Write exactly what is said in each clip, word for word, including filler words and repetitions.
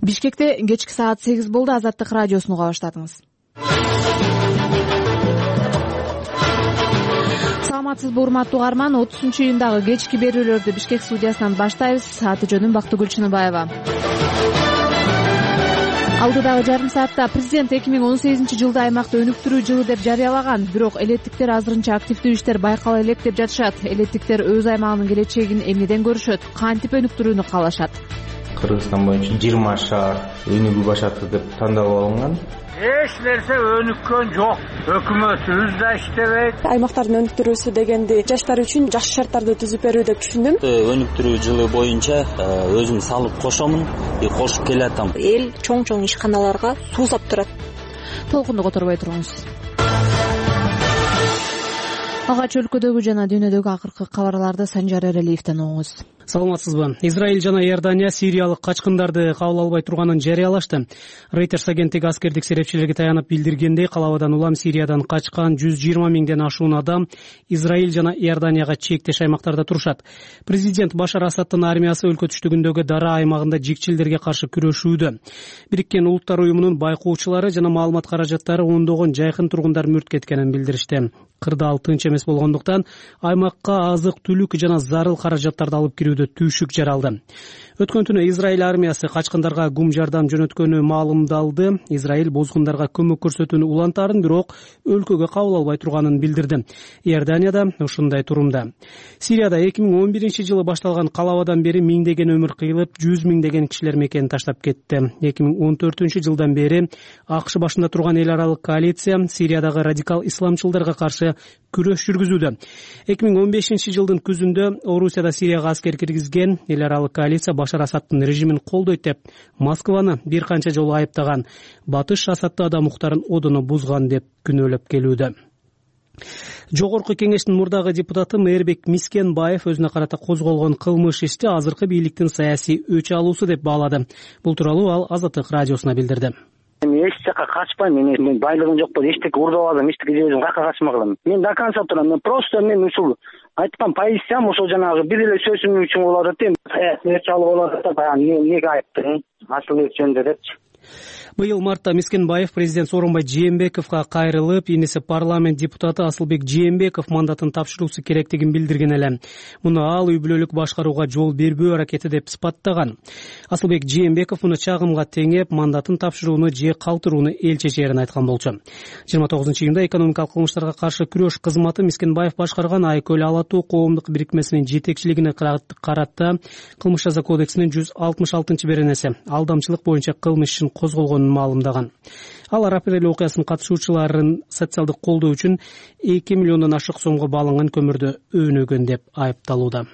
Бишкекте кечки саат сегиз болду. Азаттык радиосун уга баштадыңыз. Саламатсызбы урматтуу угарман, отузунчу июндагы кечки берүүлөрдү Бишкек студиясынан баштайбыз. Аты жөнүм Бактыгүл Чыныбаева. Алдыдагы жарым саатта президент эки миң он сегизинчи жылды аймакта өнүктүрүү жылы деп жарыялаган. Бирок элеттиктер азырынча активдүү иштер байкала элек деп жатышат. Элеттиктер өз аймагынын келечегин эмнеден көрүшөт, кантип өнүктүрүүнү каалашат? Кыргызстан боюнча жыйырма шаар өнүгүү башаты деп тандалып алынган. Эч нерсе өнүккөн жок. Өкмөтүбүз да иштебейт. Аймактардын өнүктүрүүсү дегенди жаштар үчүн жакшы шарттарды түзүп берүү деп түшүндүм. Өнүктүрүү жылы боюнча өзүм салып кошомун, кошуп келатам. Эл чоң-чоң ишканаларга суу сап турат. Толкунду которбой туруңуз. Алгач өлкөдөгү жана дүйнөдөгү акыркы кабарларды Санжар Эрелиевден угуңуз. Саламатсызбы. Израиль жана Иордания сириялык качкындарды кабыл албай турганын жарыялашты. Reuters агенттиги аскердик серепчилерге таянып билдиргендей, калабадан улам Сириядан качкан жүз жыйырма миңден ашуун адам Израиль жана Иорданияга чектеш аймактарда турушат. Президент Башар Асаддын армиясы өлкө түштүгүндөгү Дара аймагында жикчилдерге каршы күрөшүүдө. Бириккен Улуттар уюмунун байкоочулары жана маалымат каражаттары ондогон жайкын тургундар мүрт кеткенин билдиришти. Кырдаал тынч эмес болгондуктан аймакка азык-түлүк жана зарыл каражаттарды алып кирүүдө түйшүк жаралды. Өткөн түнү Израиль армиясы качкындарга гум жардам жөнөткөнү маалымдалды. Израиль бозгундарга көмөк көрсөтүүнү улантарын, бирок өлкөгө кабыл албай турганын билдирди. Иорданияда ушундай турумда. Сирияда эки миң он биринчи жылы башталган калабадан бери миңдеген өмүр кыйылып, жүз миңдеген кишилер мекенин таштап кетти. эки миң он төртүнчү жылдан бери АКШ башында турган эл аралык коалиция Сириядагы радикал исламчылдарга каршы күрөш жүргүзүүдө. эки миң он бешинчи жылдын күзүндө Орусияда Сирияга аскер киргизген эл аралык коалиция Башар Асаддын режимин колдойт деп Москваны бир канча жолу айыптаган. Батыш Асадды адам укуктарын одоно бузган деп күнөөлөп келүүдө. Жогорку кеңештин мурдагы депутаты Мээрбек Мискенбаев өзүнө карата козголгон кылмыш ишти азыркы бийликтин саясий өч алуусу деп баалады. Бул тууралуу ал Азаттык радиосуна билдирди. Мен эч жака качпайм, мен байлыгым жок болуп, эчтеке урдап алам, эчтеке жебесем кака качмак кылам. Мен до конца турам, мен просто мен ушул айткан позициям ошол жанагы бир эле сөзүм үчүн болот атат, саясий өч алуу болот атат, баягы эмнеге айттың, Асылбек жөнүндө депчи. Быйыл мартта Мискенбаев президент Сооронбай Жээнбековго кайрылып, иниси парламент депутаты Асылбек Жээнбеков мандатын тапшыруусу керектигин билдирген эле. Муну ал үй бүлөлүк башкарууга жол бербөө аракети деп сыпаттаган. Асылбек Жээнбеков муну чагымга теңеп, мандатын тапшырууну же калтырууну эл чечерин айткан болчу. жыйырма тогузунчу июнда экономикалык кылмыштарга каршы күрөш кызматы Мискенбаев башкарган Айкөл Алатуу коомдук бирикмесинин жетекчилигине карата кылмыш жаза кодексинин жүз алтымыш алтынчы беренеси алдамчылык боюнча кылмыш ишин козголгонун маалымдаган. Ал апрель окуясынын катышуучуларын социалдык колдоо үчүн эки миллиондон ашык сомго бааланган көмүрдү өнөгөн деп айыпталууда.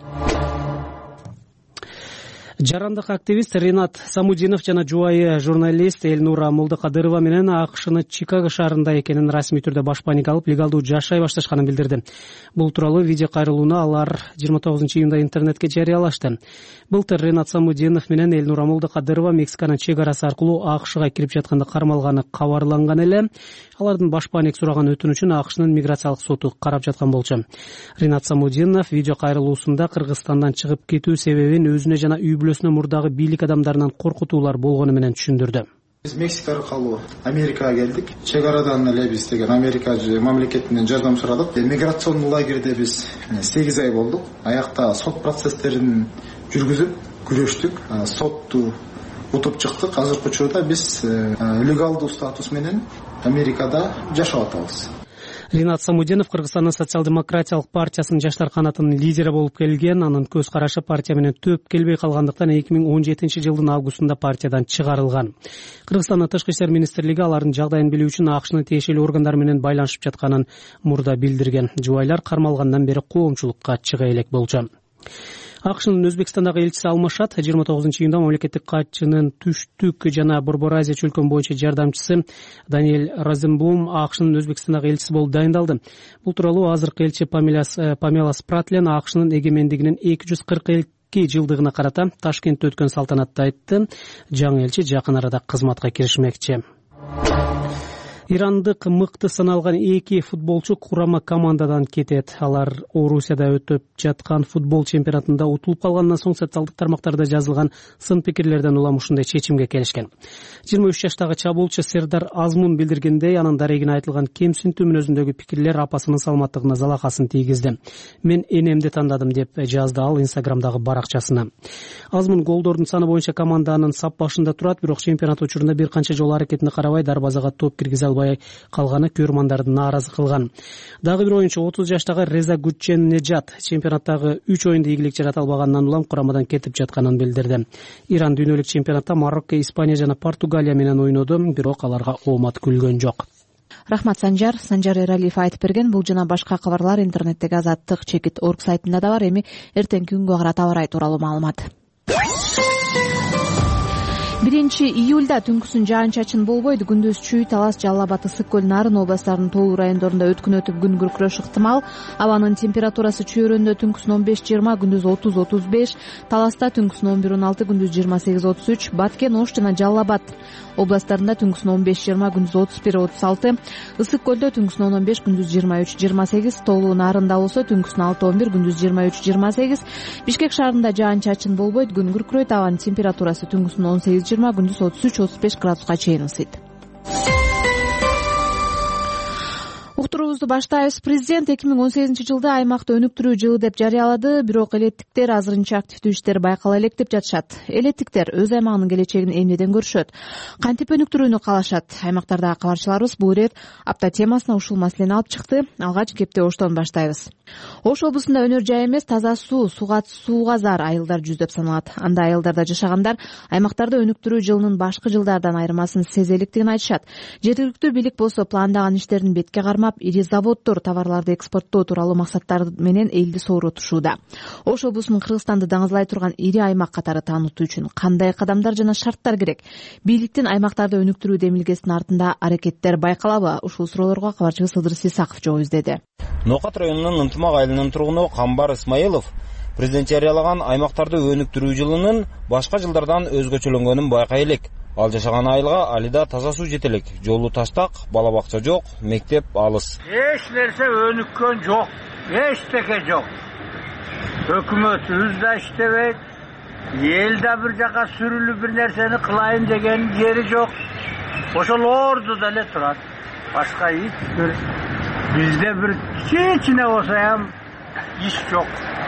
Жарандык активист Ринат Самудинов жана жубайы журналист Элнура Молдокадырова менен АКШнын Чикаго шаарында экенин расмий түрдө башпаник алып, легалдуу жашай башташканын билдирди. Бул тууралуу видео кайрылууну алар жыйырма тогузунчу июнда интернетке жарыялашты. Былтыр Ринат Самудинов менен Элнура Молдокадырова Мексиканын чек арасы аркылуу АКШга кирип жатканда кармалганы кабарланган эле. Алардын башпаник сураган өтүнүчүн АКШнын миграциялык соту карап жаткан болчу. Ринат Самудинов видео кайрылуусунда Кыргызстандан чыгып кетүү себебин өзүнө жана үй бүлөсүнө мурдагы бийлик адамдарынан коркутуулар болгону менен түшүндүрдү. Биз Мексика аркылуу Америкага келдик. Чек арадан эле биз деген Америка мамлекетинен жардам сурадык. Миграционный лагерде биз сегиз ай болдук. Аякта сот процесстерин жүргүзүп күрөштүк. Сотту утуп чыктык. Азыркы учурда биз легалдуу статус менен Америкада жашап атабыз. Ринат Самудинов Кыргызстандын социал-демократиялык партиясынын жаштар канатынын лидери болуп келген. Анын көз карашы партия менен төп келбей калгандыктан эки миң он жетинчи жылдын августунда партиядан чыгарылган. Кыргызстандын тышкы иштер министрлиги алардын жагдайын билүү үчүн АКШнын тиешелүү органдары менен байланышып жатканын мурда билдирген. Жубайлар кармалгандан бери коомчулукка чыга элек болчу. АКШнын Өзбекстандагы элчиси Алмашат жыйырма тогузунчу июнда мамлекеттик катчынын түштүк жана Борбор Азия чөлкөн боюнча жардамчысы Даниэль Розенблум АКШнын Өзбекстандагы элчиси болуп дайындалды. Бул тууралуу азыркы элчи Памела Спратлен АКШнын эгемендигинин эки жүз кырк эки жылдыгына карата Ташкентте өткөн салтанатта айтты. Жаңы элчи жакын арада кызматка киришмекчи. Ирандык мыкты саналган эки футболчу курама командадан кетет. Алар Орусияда өтүп жаткан футбол чемпионатында утулуп калгандан соң социалдык тармактарда жазылган сын пикирлерден улам ушундай чечимге келишкен. жыйырма үч жаштагы чабуулчу Сердар Азмун билдиргендей, анын дарегине айтылган кемсинтүү мүнөзүндөгү пикирлер апасынын саламаттыгына залакасын тийгизди. Мен энемди тандадым деп жазды ал Инстаграмдагы баракчасына. Азмун голдордун саны боюнча команданын сап башында турат, бирок чемпионат учурунда бир канча жолу аракетине карабай дарбазага топ киргизе албай калганы көрмандарды нааразы кылган. Дагы бир оюнчу отуз жаштагы Реза Гуччен Нежат чемпионаттагы үч оюнда ийгилик жарата албагандан улам курамадан кетип жатканын билдирди. Иран дүйнөлүк чемпионатта Марокко, Испания жана Португалия менен ойноду, бирок аларга оомат күлгөн жок. Рахмат Санжар. Санжар Эралиев айтып берген. Бул жана башка кабарлар интернеттеги азаттык чекит орг сайтында да бар. Эми эртеңки күнгө карата аба ырайы тууралуу маалымат. биринчи июлда түнкүсүн жаан-чачын болбойт. Күндүз Чүй, Талас, Жалал Абад, Ысык көл, Нарын областарынын тоолуу райондорунда өткүн өтүп күн күркүрөш ыктымал. Абанын температурасы Чүйөрөндө түнкүсүн он беш жыйырма, күндүз отуз отуз беш, Таласта түнкүсүн он бир он алты, күндүз жыйырма сегиз отуз үч, Баткен, Ош жана Жалал Абад областарында түнкүсүн он беш жыйырма, күндүз отуз бир отуз алты, Ысык көлдө түнкүсүн он он беш, күндүз жыйырма үч жыйырма сегиз, тоолуу Нарында болсо түнкүсүн алты он бир, күндүз жыйырма үч жыйырма сегиз. Бишкек шаарында жаан-чачын болбойт, күн күркүрөйт, абанын температурасы түнкүсүн он сегиз жыйырма, күндүз отуз үч отуз беш градуска чейин ысыйт. Уктуруубузду баштайбыз. Президент эки миң он сегизинчи жылды аймакты өнүктүрүү жылы деп жарыялады, бирок элеттиктер азырынча активдүү иштер байкала элек деп жатышат. Элеттиктер өз аймагынын келечегин эмнеден көрүшөт? Кантип өнүктүрүүнү каалашат? Аймактардагы кабарчыларыбыз бул ирет апта темасына ушул маселени алып чыкты. Алгач кепте Оштон баштайбыз. Ош облусунда өнөр жай эмес, таза суу, суга сууга зар айылдар жүздөп саналат. Анда айылдарда жашагандар аймактарды өнүктүрүү жылынын башкы жылдардан айырмасын сезе электигин айтышат. Жергиликтүү бийлик болсо пландаган иштерин бетке кармап, ири заводдор товарларды экспорттоо тууралуу максаттар менен элди сооротушууда. Ош облусунун Кыргызстанды даңазлай турган ири аймак катары таанытуу үчүн кандай кадамдар жана шарттар керек? Бийликтин аймактарды өнүктүрүү демилгесинин артында аракеттер байкалабы? Ушул суроолорго кабарчыбыз Ыдырыс Исаков жооп издеди. Нокат районунун Ынтымак айылынын тургуну Камбар Исмаилов президент жарыялаган аймактарды өнүктүрүү жылынын башка жылдардан өзгөчөлөнгөнүн байкай элек. Ал жашаган айылга алида таза суу жете элек. Жолу таштак, бала бакча жок, мектеп алыс. Эч нерсе өнүккөн жок, эчтеке жок. Өкмөтүбүз да иштебейт, эл да бир жака сүрүлүп бир нерсени кылайын деген жери жок. Ошол ордуда эле турат. Башка эч бир бизде бир кичине болсо ham иш жок.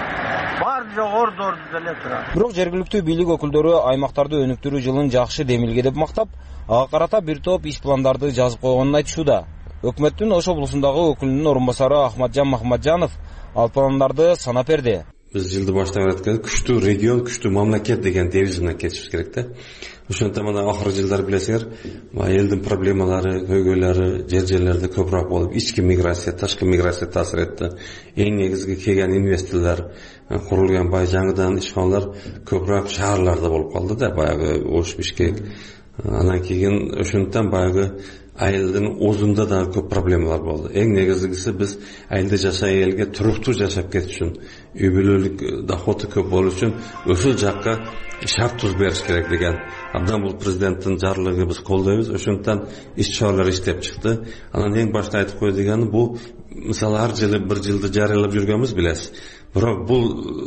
Бар жок, орду ордуда эле турат. Бирок жергиликтүү бийлик өкүлдөрү аймактарды өнүктүрүү жылын жакшы демилге деп мактап, ага карата бир топ иш пландарды жазып койгонун айтышууда. Өкмөттүн Ош облусундагы өкүлүнүн орун басары Ахматжан Махматжанов ал пландарды санап берди. Биз жылды баштап атканда күчтүү регион, күчтүү мамлекет деген девиз менен кетишибиз керек да. Ошондон мына акыркы жылдар билесиңер, элдин проблемалары, көйгөйлөрү жер жерлерде көбүрөөк болуп, ички миграция, ташкы миграция таасир этти. Эң негизги келген инвесторлор, курулган бай жаңыдан ишканалар көбүрөөк шаарларда болуп калды да, баягы Ош, Бишкек. Анан кийин ошондон баягы айылдын озунда да көп проблемалар болду. Эң негизгиси биз айылда жашай элге туруктуу жашап кетиш үчүн, үй бүлөлүк доходу көп болуу үчүн ошол жакка шарт туз бериш керек деген. Абдан бул президенттин жарлыгы биз колдойбуз. Ошондон иш чаралар иштеп чыкты. Анан эң башта айтып кой дегени бул мисалы ар жылы бир жылды жарыялап жүргөнбүз билесиз. Бирок бул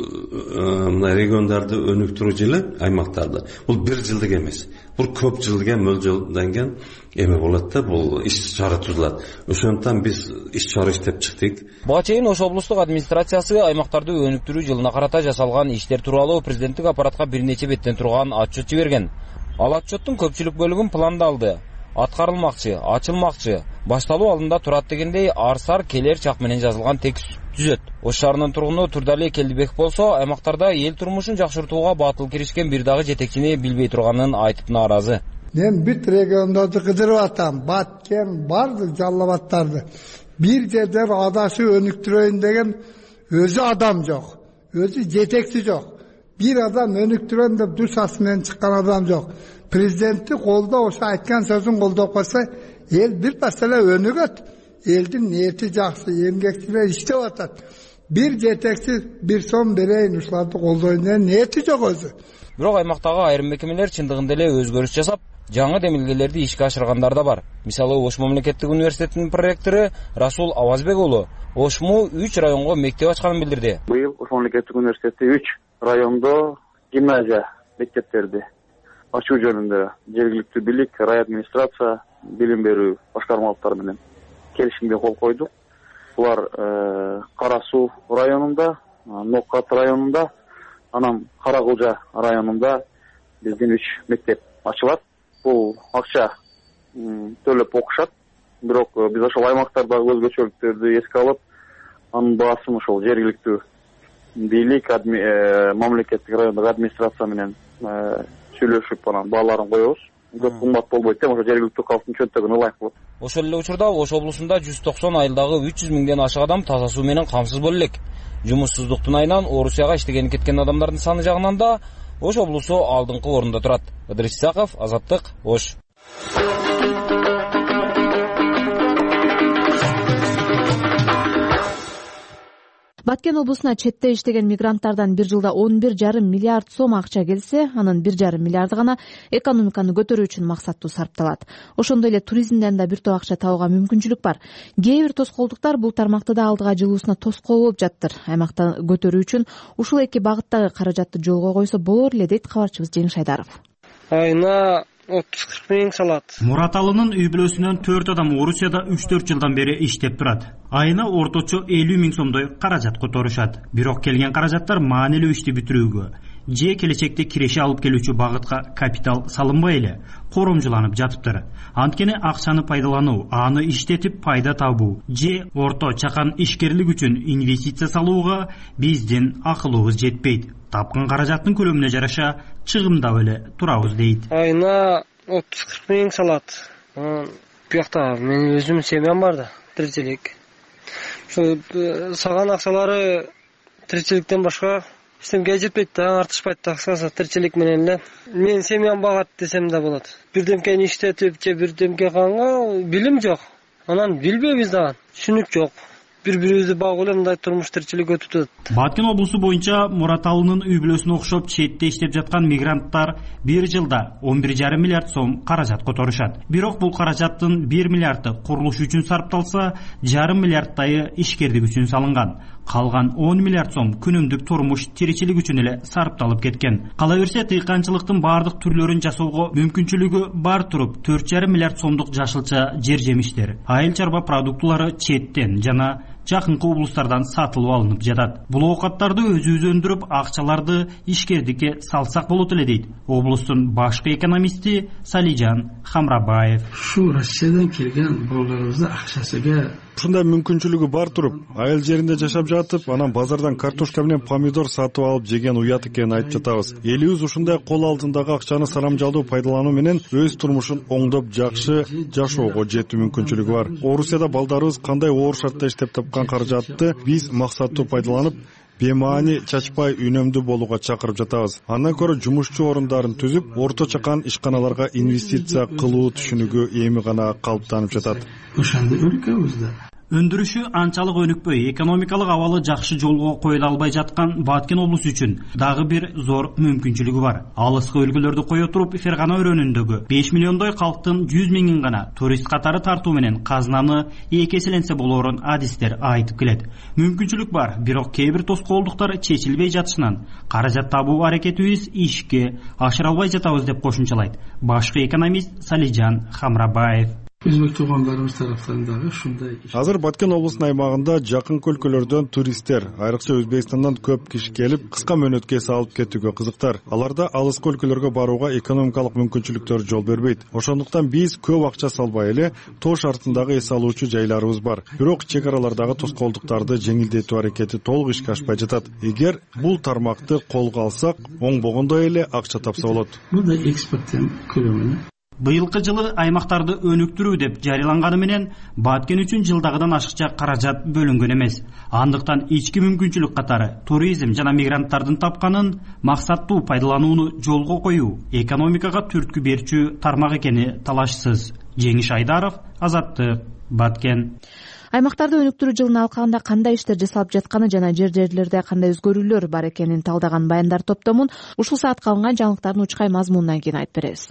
мына региондарды өнүктүрүү жылы аймактарды бул бир жылдык эмес. Бул көп жылга мөлжөлдөнгөн эме болот да, бул иш чара тузулат. Ошондон биз иш чара иштеп чыктык. Буга чейин Ош облустук администрациясы аймактарды өнүктүрүү жылына карата жасалган иштер тууралуу президенттик аппаратка бир нече беттен турган отчет жиберген. Ал отчеттун көпчүлүк бөлүгүн планда алды. Аткарылмакчы, ачылмакчы, башталуу алдында турат дегендей арсар келер чак менен жазылган текст түзөт. Ош шаарынын тургуну Турдали Келдибек болсо, аймактарда эл турмушун жакшыртууга батыл киришкен бир дагы жетекчини билбей турганын айтып нааразы. Мен бүт региондорду кыдырып атам, Баткен, бардык Жалал-Абадтарды. Бир жерден адашып өнүктүрөйүн деген өзү адам жок, өзү жетекчи жок. Бир адам өнүктүрөм деп душасы менен чыккан адам жок. Президентти колдоо, ошо айткан сөзүн колдоп койсо, эл бир маселе өнүгөт. Элдин ниети жакшы, эмгекчилер иштеп атат. Бир жетекчи бир сом берейин, ушуларды колдойн деген ниети жок өзү. Бирок аймактагы айрым мекемелер чындыгында эле өзгөрүш жасап, жаңы демилгелерди ишке ашыргандар да бар. Мисалы, Ош мамлекеттик университетинин проректору Расул Авазбек уулу Ошму үч районго мектеп ачканын билдирди. Быйыл Ош мамлекеттик университети үч райондо гимназия мектептерди ачуу жөнүндө жергиликтүү бийлик, рай администрация, билим берүү башкармалыктары менен келишимге кол койдук. Булар Кара Суу районунда, Ноккат районунда, анан Каракылжа районунда биздин үч мектеп ачылат. Бул акча төлөп окушат. Бирок биз ошол аймактардагы өзгөчөлүктөрдү эске алып, анын баасын ошол жергиликтүү бийлик, мамлекеттик райондогу администрация менен сүйлөшүп, анан бааларын коебуз. Көп кымбат болбойт деп, ошо жергиликтүү калктын чөнтөгүнө ылайык болот. Ошол эле учурда Ош облусунда жүз токсон айылдагы үч жүз миңден ашык адам таза суу менен камсыз боло элек. Жумуссуздуктун айынан Орусияга иштеген кеткен адамдардын саны жагынан да Ош облусу алдыңкы орунда турат. Ыдырыс Исаков, Азаттык, Ош. Баткен облусуна четте иштеген мигранттардан бир жылда он бир жарым миллиард сом акча келсе, анын бир жарым миллиарды гана экономиканы көтөрүү үчүн максаттуу сарпталат. Ошондой эле туризмден да бир топ акча табууга мүмкүнчүлүк бар. Кээ бир тоскоолдуктар бул тармакты да алдыга жылуусуна тоскоол болуп жаттыр. Аймакта көтөрүү үчүн ушул эки багыттагы каражатты жолго койсо болор эле дейт кабарчыбыз Жеңиш Айдаров. Айына отуз кырк миң салат. Мураталынын үй бүлөсүнөн төрт адам Орусияда үч төрт жылдан бери иштеп турат. Айына орточо элүү миң сомдой каражат которушат. Бирок келген каражаттар маанилүү ишти бүтүрүүгө же келечекте киреше алып келүүчү багытка капитал салынбай эле коромжуланып жатыптыр. Анткени акчаны пайдалануу, аны иштетип пайда табуу же орто чакан ишкерлик үчүн инвестиция салууга биздин акылыбыз жетпейт. Тапкан каражаттын көлөмүнө жараша чыгымдап эле турабыз дейт. Айына отуз кырк миң салат. Буякта менин өзүмдүн семьям бар да, тиричилик. Ошо саган акчалары тиричиликтен башка эчтемге жетпейт да, артышпайт да, акчасы тиричилик менен эле. Менин семьям багат десем да болот. Бирдемкени иштетип же бирдемке кылганга билим жок. Анан билбейбиз дагы. Түшүнүк жок. Бири-бирибизди багып эле мындай турмуш тиричилик өтүп жатат. Баткен облусу боюнча Мураталынын үй бүлөсүнө окшоп четте иштеп жаткан мигранттар бир жылда он бир жарым миллиард сом каражат которушат. Бирок бул каражаттын бир миллиарды курулуш үчүн сарпталса, жарым миллиардтайы ишкердик үчүн салынган. Калган он миллиард сом күнүмдүк турмуш тиричилик үчүн эле сарпталып кеткен. Кала берсе, тыйканчылыктын баардык түрлөрүн жасоого мүмкүнчүлүгү бар туруп, төрт жарым миллиард сомдук жашылча жер жемиштер, айыл чарба продуктулары четтен жана жакынкы облустардан сатылып алынып жатат. Бул оокаттарды өзүбүз өндүрүп, акчаларды ишкердикке салсак болот эле дейт облустун башкы экономисти Салижан Хамрабаев. Ушу Россиядан келген балдарыбызды акчасыга ушундай мүмкүнчүлүгү бар туруп, айыл жеринде жашап жатып, анан базардан картошка менен помидор сатып алып жеген уят экенин айтып жатабыз. Элибиз ушундай кол алдындагы акчаны саламжалдуу пайдалануу менен өз турмушун оңдоп жакшы жашоого жетүү мүмкүнчүлүгү бар. Орусияда балдарыбыз кандай оор шартта иштеп тапкан каражатты биз максаттуу пайдаланып, бемаани чачпай үнөмдүү болууга чакырып жатабыз. Андан көрө жумушчу орундарын түзүп, орто чакан ишканаларга инвестиция кылуу түшүнүгү эми гана калыптанып жатат. Ошондой өлкөбүздө өндүрүшү анчалык өнүкпөй, экономикалык абалы жакшы жолго коюла албай жаткан Баткен облусу үчүн дагы бир зор мүмкүнчүлүгү бар. Алыскы өлкөлөрдү кое туруп, Фергана өрөөнүндөгү беш миллиондой калктын жүз миңин гана турист катары тартуу менен казынаны эки эселенсе болоорун адистер айтып келет. Мүмкүнчүлүк бар, бирок кээ бир тоскоолдуктар чечилбей жатышынан каражат табуу аракетибиз ишке ашыра албай жатабыз деп кошумчалайт башкы экономист Салижан Хамрабаев. Өзбек туугандарыбыз тараптан дагы ушундай. Азыр Баткен облусунун аймагында жакынкы өлкөлөрдөн туристтер, айрыкча Өзбекстандан көп киши келип, кыска мөөнөткө салып кетүүгө кызыктар. Аларда алыскы өлкөлөргө барууга экономикалык мүмкүнчүлүктөр жол бербейт. Ошондуктан биз көп акча салбай эле тоо шартындагы эс алуучу жайларыбыз бар. Бирок чек аралардагы тоскоолдуктарды жеңилдетүү аракети толук ишке ашпай жатат. Эгер бул тармакты колго алсак, оңбогондой эле акча тапса болот. Бул да экспорттун көлөмүнө Быйылкы жылы аймактарды өнүктүрүү деп жарыяланганы менен Баткен үчүн жылдагыдан ашыкча каражат бөлүнгөн эмес. Андыктан ички мүмкүнчүлүк катары туризм жана мигранттардын тапканын максаттуу пайдаланууну жолго коюу экономикага түрткү берчү тармак экени талашсыз. Жеңиш Айдаров, Азаттык, Баткен. аймактарды өнүктүрүү жылын алкагында кандай иштер жасалып жатканы жана жер жерлерде кандай өзгөрүүлөр бар экенин талдаган баяндар топтомун ушул саатка алынган жаңылыктардын учкай мазмунунан кийин айтып беребиз.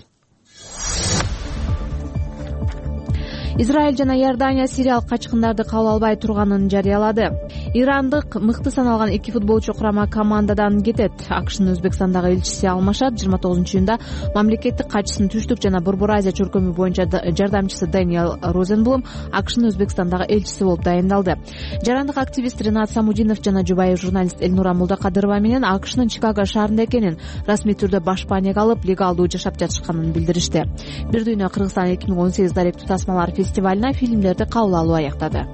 Израиль жана Иордания сириялык качкындарды кабыл албай турганын жарыялады. Ирандык мыкты саналган эки футболчу курама командадан кетет. АКШнын Өзбекстандагы элчиси алмашат. жыйырма тогузунчу июнда мамлекеттик катчысынын Түштүк жана Борбор Азия чөркөмү боюнча жардамчысы Дэниел Розенблум АКШнын Өзбекстандагы элчиси болуп дайындалды. Жарандык активист Ринат Самудинов жана жубайы журналист Элнура Мулдакадырова менен АКШнын Чикаго шаарында экенин, расмий түрдө башпанеге алып, легалдуу жашап жатышканын билдиришти. Бир дүйнө Кыргызстан эки миң он сегиз даректүү тасмалар фестивалына фильмдерди кабыл алуу аяктады.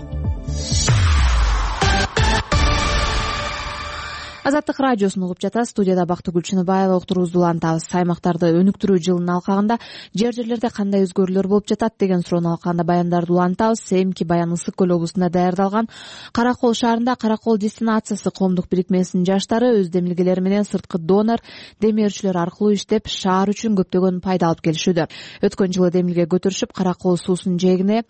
Азаттык радиосун угуп жатасыз. Студияда Бактыгүл Чыныбаева уктуруубузду улантабыз. Аймактарды өнүктүрүү жылынын алкагында жер жерлерде кандай өзгөрүүлөр болуп жатат деген суроонун алкагында баяндарды улантабыз. Эмки баян Ысык көл облусунда даярдалган Каракол шаарында Каракол дестинациясы коомдук бирикмесинин жаштары өз демилгелери менен сырткы донор демирчилер аркылуу иштеп, шаар үчүн көптөгөн пайда алып келишүүдө. Өткөн жылы демилге көтөрүшүп, Каракол суусунун жээгине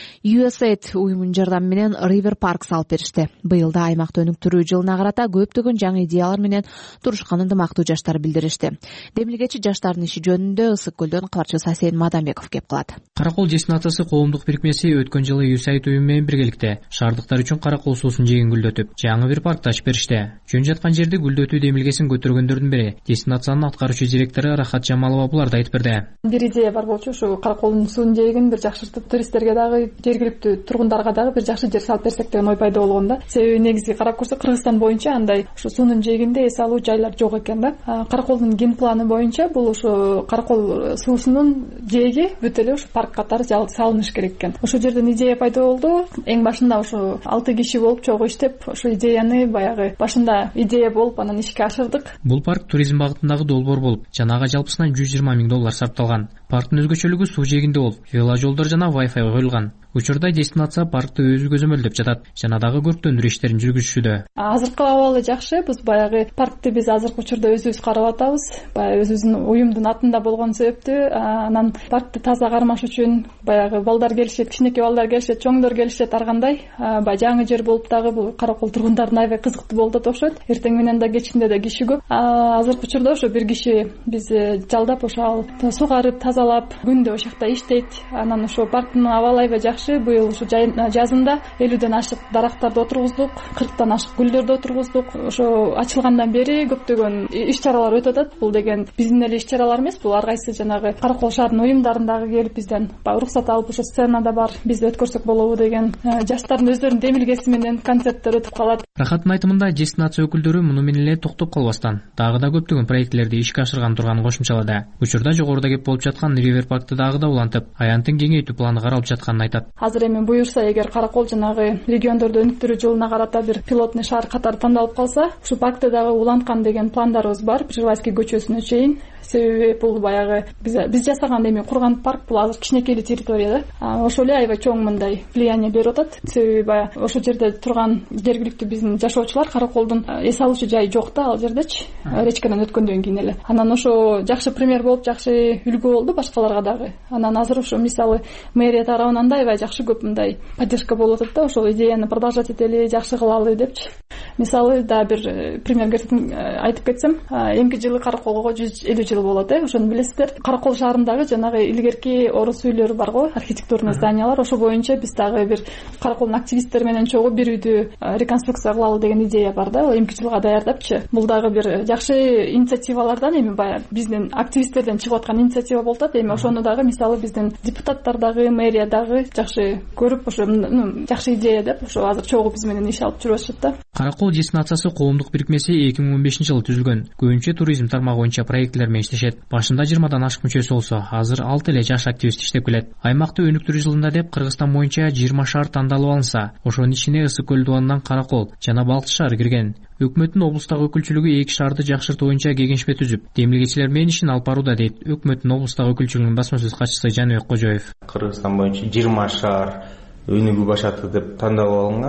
ю эс эйд уюмунун жардамы менен River Park салып беришти. Быйыл да аймакты өнүктүрүү жылына карата көптөгөн жаңы идеялар менен турушкан ынтымактуу жаштар билдиришти. Демилгечи жаштардын иши жөнүндө Ысык көлдөн кабарчыбыз Асейин Мадамбеков кеп калат. Каракол дестинациясы коомдук бирикмеси өткөн жылы ю эс эйд уюму менен биргеликте шаардыктар үчүн Каракол суусунун жээгин гүлдөтүп, жаңы бир паркты ачып беришти. Жөн жаткан жерди гүлдөтүү демилгесин көтөргөндөрдүн бири дестинациянын аткаруучу директору Рахат Жамалова буларды айтып берди. Бир идея бар болчу, ушу Караколдун суунун жээгин бир жакшыртып, туристтерге дагы, жергиликтүү тургундарга дагы бир жакшы жер салып берсек деген ой пайда болгон да. Себеби негизги карап көрсөк, Кыргызстан боюнча андай ушу суунун жээгинде эс алуу жайлар жок экен да. Караколдун ген планы боюнча бул ушу Каракол суусунун жээги бүт эле ушу парк катары салыныш керек экен. Ошол жерден идея пайда болду. Эң башында ушу алты киши болуп чогуу иштеп, ошо идеяны баягы башында идея болуп, анан ишке ашырдык. Бул парк туризм багытындагы долбоор болуп, жанага жалпысынан жүз жыйырма миң доллар сарпталган. Парктын өзгөчөлүгү суу жээгинде болуп, вело жолдор жана Wi-Fi коюлган. Учурда дестинация паркты өзү көзөмөлдөп жатат жана дагы көрктөндүрүү иштерин жүргүзүшүүдө. Азыркы абалы жакшы. Биз баягы паркты биз азыркы учурда өзүбүз карап атабыз. Баягы өзүбүздүн уюмдун атында болгон себептүү, анан паркты таза кармаш үчүн баягы балдар келишет, кичинекей балдар келишет, чоңдор келишет ар кандай. Баягы жаңы жер болуп дагы бул Каракол тургундарын аябай кызыктуу болуп атат окшойт. Эртең менен да кечинде да киши көп. Азыркы учурда ошо бир киши биз жалдап ошо сугарып, тазалап, күндө ошол жакта иштейт. Анан ошо парктын абалы аябай жакшы. Быйыл ушу жазында элүүдөн ашык дарактарды отургуздук, кырктан ашык гүлдөрдү отургуздук. Ошо ачылгандан бери көптөгөн иш-чаралар өтүп атат. Бул деген биздин эле иш-чаралар эмес, бул ар кайсы жанагы Каракол шаарынын уюмдарындагы келип бизден уруксат алып, ошо сценада бар, биз өткөрсөк болобу деген жаштардын өздөрүнүн демилгеси менен концерттер өтүп калат. Рахаттын айтымында дестинация өкүлдөрү муну менен эле токтоп калбастан, дагы да көптөгөн проектлерди ишке ашырган турганын кошумчалады. Учурда жогоруда кеп болуп жаткан River Parkты дагы да улантып, аянтын кеңейтүү планы каралып жатканын айтат. Азыр эми буюрса, эгер Каракол жанагы региондорду өнүктүрүү жылына карата бир пилотный шаар катары тандалып калса, ушу паркты дагы уланткан деген пландарыбыз бар, Пржевальский көчөсүнө чейин. Себеби бул баягы биз биз жасаган эми курган парк, бул азыр кичинекей территория да. Ошол эле аябай чоң мындай влияние берип атат. Себеби баягы ошол жерде турган жергиликтүү биздин жашоочулар Караколдун эс алуучу жайы жок да, ал жердечи. Речкадан өткөндөн кийин эле. Анан ошо жакшы пример болуп, жакшы үлгү болду башкаларга дагы. Анан азыр ошо мисалы мэрия тарабынан да аябай жакшы көп мындай поддержка болуп атат да, ошол идеяны продолжать этели, жакшы кылалы депчи. Мисалы да бир пример айтып кетсем, эмки жылы Караколго жүз элүү жыл болот, э, ошону билесиздер. Каракол шаарындагы жанагы илгерки орус үйлөрү бар го, архитектурный зданиялар, ошо боюнча биз дагы бир Караколдун активисттери менен чогуу бир үйдү реконструкция кылалы деген идея бар да, эмки жылга даярдапчы. Бул дагы бир жакшы инициативалардан, эми баягы биздин активисттерден чыгып аткан инициатива болуп атат. Эми ошону дагы мисалы биздин депутаттар дагы, мэрия дагы жакшы көрүп, ошо жакшы идея деп, ошо азыр чогуу биз менен иш алып жүрүп атышат да. Каракол дестинациясы коомдук бирикмеси эки миң он бешинчи жылы түзүлгөн. Көбүнчө туризм тармагы боюнча проектлер менен иштешет. Башында жыйырмадан ашык мүчөсү болсо, азыр алты эле жаш активист иштеп келет. Аймакты өнүктүрүү жылында деп Кыргызстан боюнча жыйырма шаар тандалып алынса, ошонун ичине Ысык көл дубанынан Каракол жана Балкчы шаары кирген. Өкмөттүн облустагы өкүлчүлүгү эки шаарды жакшыртуу боюнча кеңешме түзүп, демилгечилер менен ишин алып барууда, дейт өкмөттүн облустагы өкүлчүлүгүнүн басма сөз катчысы Жаныбек Кожоев. Кыргызстан боюнча жыйырма шаар өнүгүү башаты деп тандалып алынган.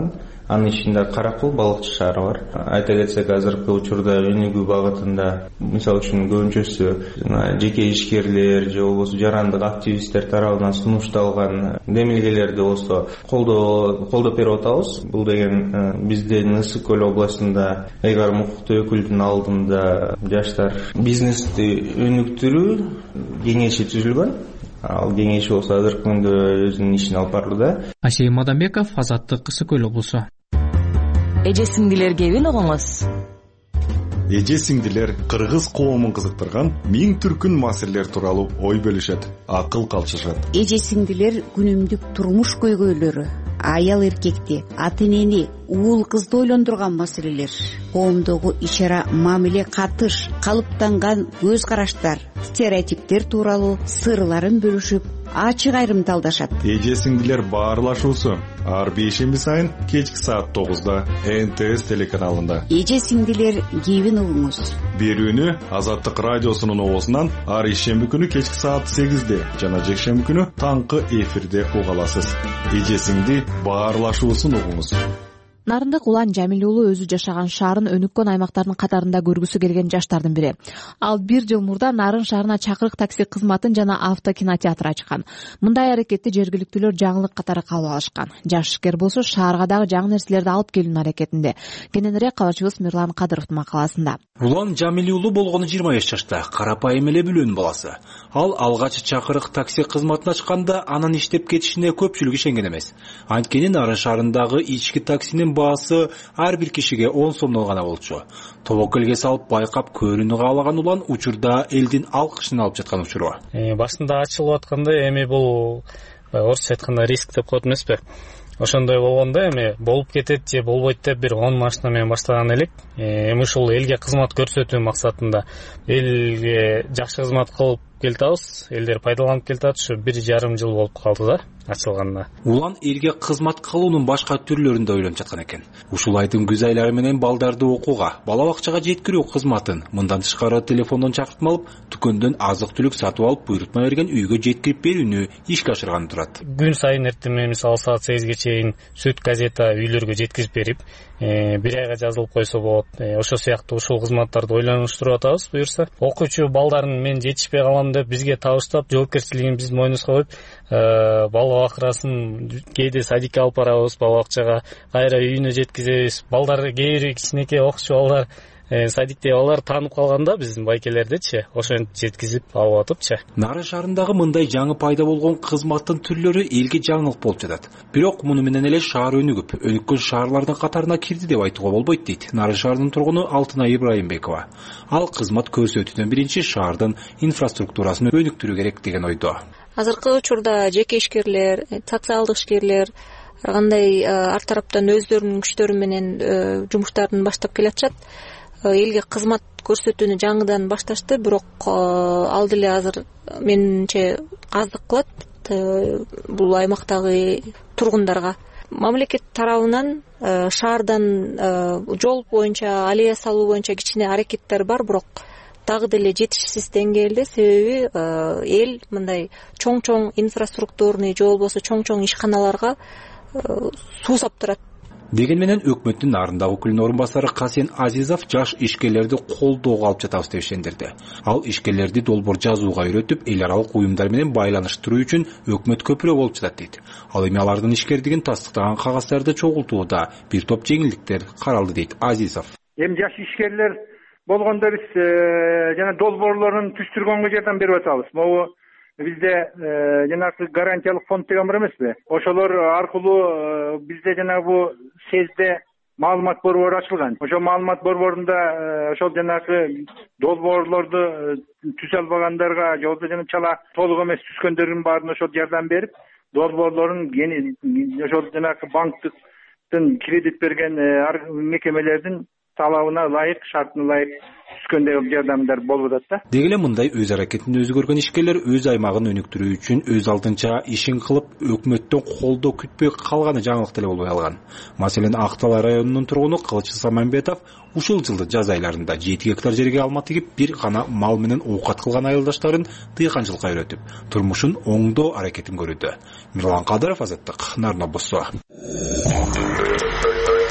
Анын ичинде Каракул балыкчы шаары бар. Айта кетсек, азыркы учурда өнүгүү багытында, мисалы үчүн көбүнчөсү жеке ишкерлер же болбосо жарандык активисттер тарабынан сунушталган демилгелерди болсо колдоо колдоп берип атабыз. Бул деген биздин Ысык көл областында Айгар Мукуктуу өкүлдүн алдында жаштар бизнести өнүктүрүү кеңеши түзүлгөн. Ал кеңеш болсо азыркы күндө өзүнүн ишин алып барууда. Асей Мадамбеков, Азаттык, Ысык көл облусу. Эже сиңдилер кебин угуңуз. Эже сиңдилер кыргыз коомун кызыктырган миң түркүн маселелер тууралуу ой бөлүшөт, акыл калчышат. Эже сиңдилер күнүмдүк турмуш көйгөйлөрү, аял эркекти, ата энени, уул кызды ойлондурган маселелер, коомдогу иш-ара мамиле катыш, калыптанган көз караштар, стереотиптер тууралуу сырларын бөлүшүп, ачык айрым талдашат. Эже сиңдилер баарлашуусу ар бейшемби сайын кечки саат тогузда Н Т С телеканалында. Эже сиңдилер кебин угуңуз. Берүүнү Азаттык радиосунун оозунан ар ишемби күнү кечки саат сегизде жана жекшемби күнү таңкы эфирде уга аласыз. Эже сиңди баарлашуусун угуңуз. Нарындык Улан Жамил уулу өзү жашаган шаарын өнүккөн аймактардын катарында көргүсү келген жаштардын бири. Ал бир жыл мурда Нарын шаарына чакырык такси кызматын жана автокинотеатр ачкан. Мындай аракетти жергиликтүүлөр жаңылык катары кабыл алышкан. Жаш ишкер болсо шаарга дагы жаңы нерселерди алып келүүнүн аракетинде. Кененирээк кабарчыбыз Мирлан Кадыровдун макаласында. Улан Жамил уулу болгону жыйырма беш жашта, карапайым эле бүлөнүн баласы. Ал алгач чакырык такси кызматын ачканда анын иштеп кетишине көпчүлүк ишенген эмес. Анткени Нарын шаарындагы ички таксинин баасы ар бир кишиге он сомдон гана болчу. Тобокелге салып байкап көрүүнү каалаган Улан учурда элдин алкышын алып жаткан учуру. Башында ачылып атканда эми бул орусча айтканда риск деп коет эмеспи? Ошондой болгондо эми болуп кетет же болбойт деп бир он машина менен баштаган элек. Эми ушул элге кызмат көрсөтүү максатында элге жакшы кызмат кылып келтабыз, элдер пайдаланып келтат. Ушу бир жарым жыл болуп калды да ачылганда. Улан элге кызмат кылуунун башка түрлөрүн да ойлонуп жаткан экен. Ушул айдын күз айлары менен балдарды окууга, бала бакчага жеткирүү кызматын, мындан тышкары телефондон чакыртма алып, дүкөндөн азык-түлүк сатып алып, буйрутма берген үйгө жеткирип берүүнү ишке ашырган турат. Күн сайын эртеме мисалы саат сегизге чейин сүт газета үйлөргө жеткирип берип, бир айга жазылып койсо болот. Ошол сыяктуу ушул кызматтарды ойлонуштуруп атабыз буюрса. Окуучу балдарын мен жетишпей калам деп бизге табыштап, жоопкерчилигин биздин мойнубузга коюп, бала бакырасын кээде садикке алып барабыз, бала бакчага, кайра үйүнө жеткизебиз. Балдар кээ бир кичинекей окуучу балдар, садикте балдар таанып калганда биздин байкелердичи, ошентип жеткизип алып атыпчы. Нарын шаарындагы мындай жаңы пайда болгон кызматтын түрлөрү элге жаңылык болуп жатат. Бирок муну менен эле шаар өнүгүп, өнүккөн шаарлардын катарына кирди деп айтууга болбойт дейт Нарын шаарынын тургуну Алтынай Ибраимбекова. Ал кызмат көрсөтүүдөн биринчи шаардын инфраструктурасын өнүктүрүү керек деген ойдо. Азыркы учурда жеке ишкерлер, социалдык ишкерлер ар кандай ар тараптан өздөрүнүн күчтөрү менен жумуштарын баштап келатышат. Элге кызмат көрсөтүүнү жаңыдан башташты, бирок ал деле азыр менимче аздык кылат бул аймактагы тургундарга. Мамлекет тарабынан шаардан жол боюнча, аллея салуу боюнча кичине аракеттер бар, бирок дагы деле жетишсиз деңгээлде, себеби эл мындай чоң-чоң инфраструктурный же болбосо чоң-чоң ишканаларга суусап турат. Деген менен өкмөттүн Нарындагы өкүлүнүн орун басары Касен Азизов жаш ишкерлерди колдоого алып жатабыз деп ишендирди. Ал ишкерлерди долбоор жазууга үйрөтүп, эл аралык уюмдар менен байланыштыруу үчүн өкмөт көпүрө болуп жатат дейт. Ал эми алардын ишкердигин тастыктаган кагаздарды чогултууда бир топ жеңилдиктер каралды дейт Азизов. Эми жаш ишкерлер болгондо биз жана долбоорлорун түзүштүргөнгө жардам берип атабыз. Могу бизде жанагы гарантиялык фонд деген бар эмеспи? Ошолор аркылуу бизде жанагы бу сезде маалымат борбору ачылган. Ошол маалымат борборунда ошол жанагы долбоорлорду түзө албагандарга же болбосо жана чала толук эмес түзгөндөрдүн баарына ошол жардам берип, долбоорлорун ошол жанагы банктын кредит берген мекемелердин талабына ылайык, шартына ылайык түзгөндөгү жардамдар болуп атат да. Деги эле мындай өз аракетин өзү көргөн ишкерлер өз аймагын өнүктүрүү үчүн өз алдынча ишин кылып, өкмөттөн колдоо күтпөй калганы жаңылык деле болбой калган. Маселен Актала районунун тургуну Кылыч Самамбетов ушул жылдын жаз айларында жети гектар жерге алма тигип, бир гана мал менен оокат кылган айылдаштарын дыйканчылыкка үйрөтүп, турмушун оңдоо аракетин көрүүдө. Мирлан Кадыров, Азаттык, Нарын облусу.